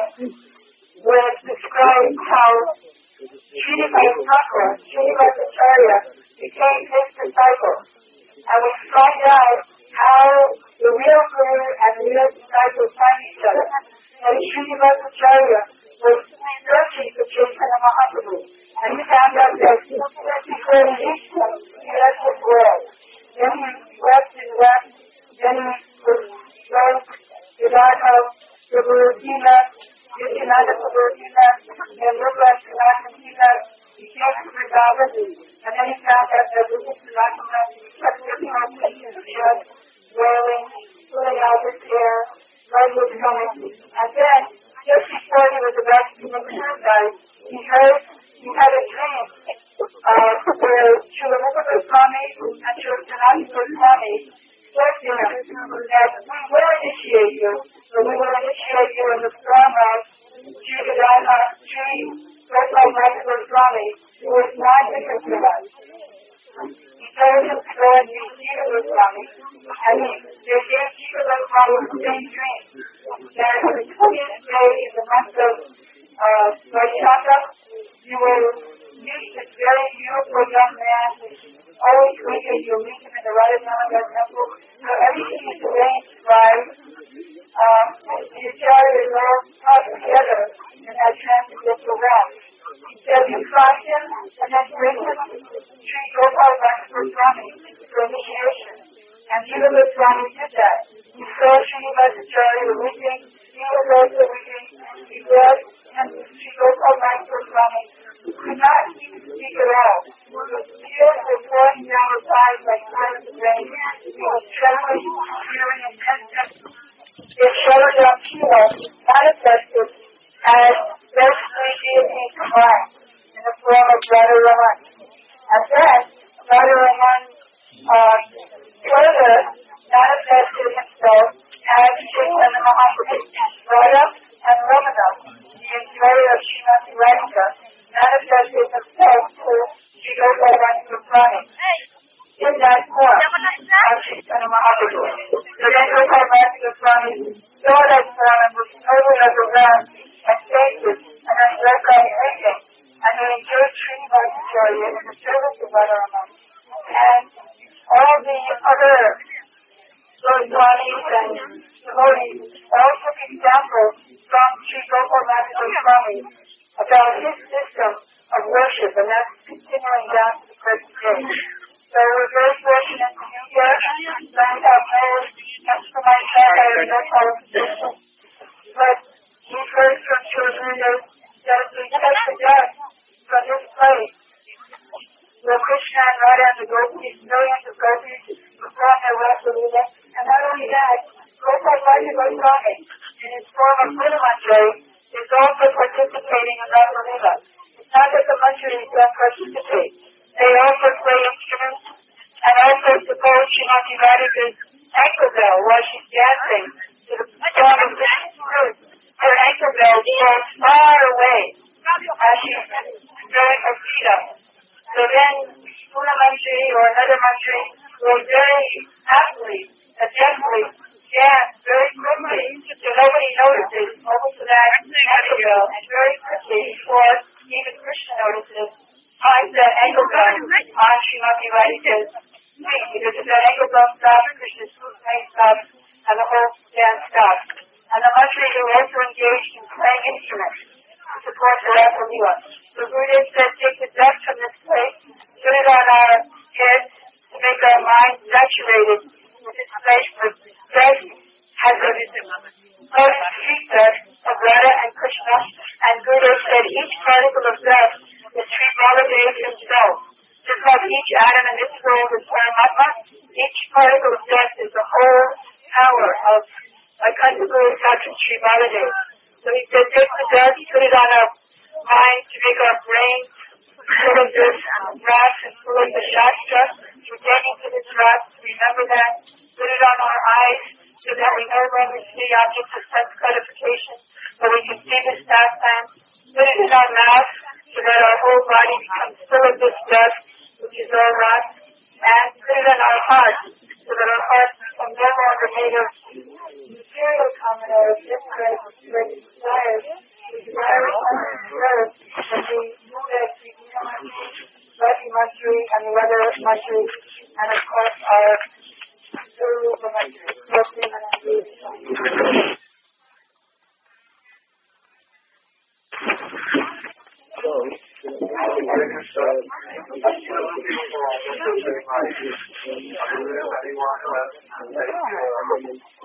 was described how Srinivasa Thakur, Srinivasa Acharya, became his disciple. And we find out how the real guru and the real disciple find each other. And Srinivasa Acharya was searching for Chaitanya Mahaprabhu. And he found out that before he reached him, he left his world. Then he wept and wept. Then he was going to Radha Prabhu Dina, Nityananda Prabhu Dina, and Rupa Sanatana Dina. He came to Vrindavan, and then he found out that Rupa Sanatana kept looking at his chest, wailing, pulling out his hair, blood was coming. And then, just before he was about to commit suicide, he heard, he had a dream uh, where Srila Rupa Goswami and Srila Sanatana Goswami said to him that we will initiate you, but we will initiate you in the form of Sri Gadadhar, Sri Goswami Goswami, who is not different from us. He told him to go and meet Jiva Goswami, and he, they gave Jiva Goswami the same dream. That on the twentieth day in the month of uh, Vaishakha, you will meet this very beautiful young man who's always wicked. You'll meet him in the Radha temple. So everything is arranged by um, the Acharya is all taught together in that transcendental realm. He said, you find him and then bring him to Sri Gopal Goswami for initiation. And Jiva Goswami did that. He saw Srinivasa Acharya weeping, he was also weeping, he was, and Sri Gopal Goswami could not even speak at all. Tears were pouring down his eyes like floods of rain. He was trembling, fearing, and tense. His Sharadam Shiva manifested as basically deity combined in the form of Radha-Raman. And then Radha-Raman uh, further manifested himself as Chaitanya Mahaprabhu. Radha and Ramana, the interior of Srimati Radhika, manifested himself to Sri Gopal Goswami in that form of Chaitanya Mahaprabhu. So then Gopal Goswami saw that form and was totally overwhelmed and fainted and then left out everything. And he enjoyed Srinivasa Acharya in the service of Radha-Raman. And all the other Goswamis and devotees all took example from Sri Gopal Goswami about his system of worship, and that's continuing down to the present day. So we're very fortunate to be here, learn how prayers, just for myself, I have no qualification. But we've heard from children that if we take the dust from this place, where Krishna and Radha and the gopis, millions of gopis, perform their Rasa Leela, and not only that, Gopal Goswami, in his form of Purnamantri, is also participating in Rasa Leela. It's not that the mantris don't participate. They also play instruments, and also suppose Srimati Radhika's ankle bell while she's dancing to the song of Krishna's fruit. Her ankle bell falls far away as she's throwing her feet up. So then, Puna Mantri or another Mantri will very aptly, adeptly dance very quickly, so nobody notices, over to that ankle bell, and very quickly, before even Krishna notices, finds that ankle bell on Srimati Radhika's feet, because if that ankle bell stops, Krishna's foot may stop, and the whole dance stops. And the Mantris are also engaged in playing instruments to support the Rasa Leela. The Buddha said, take the dust from this place, put it on our heads to make our minds saturated with this place. The dust has a most sweet dust of Radha and Krishna, and Buddha said each particle of dust is Sri Baladev himself. Just like each atom in this world is Paramatma, each particle of dust is the whole power of Akantaguru Sakshat Sri Baladev. So he said, take the dust, put it on our mind to make our brains full of this wrath and full of the Shastra, pertaining to this wrath. Remember that. Put it on our eyes so that we no longer see objects of sense gratification, but we can see the pastime. Put it in our mouth so that our whole body becomes full of this dust, which is all wrath. And put it in our hearts so that our hearts become no longer made of material commoners, different desires. The desires under the earth and the Muda, Rati Mantri, and the other mantris, and of course our Guru Mantri, Yogi Manandri. So,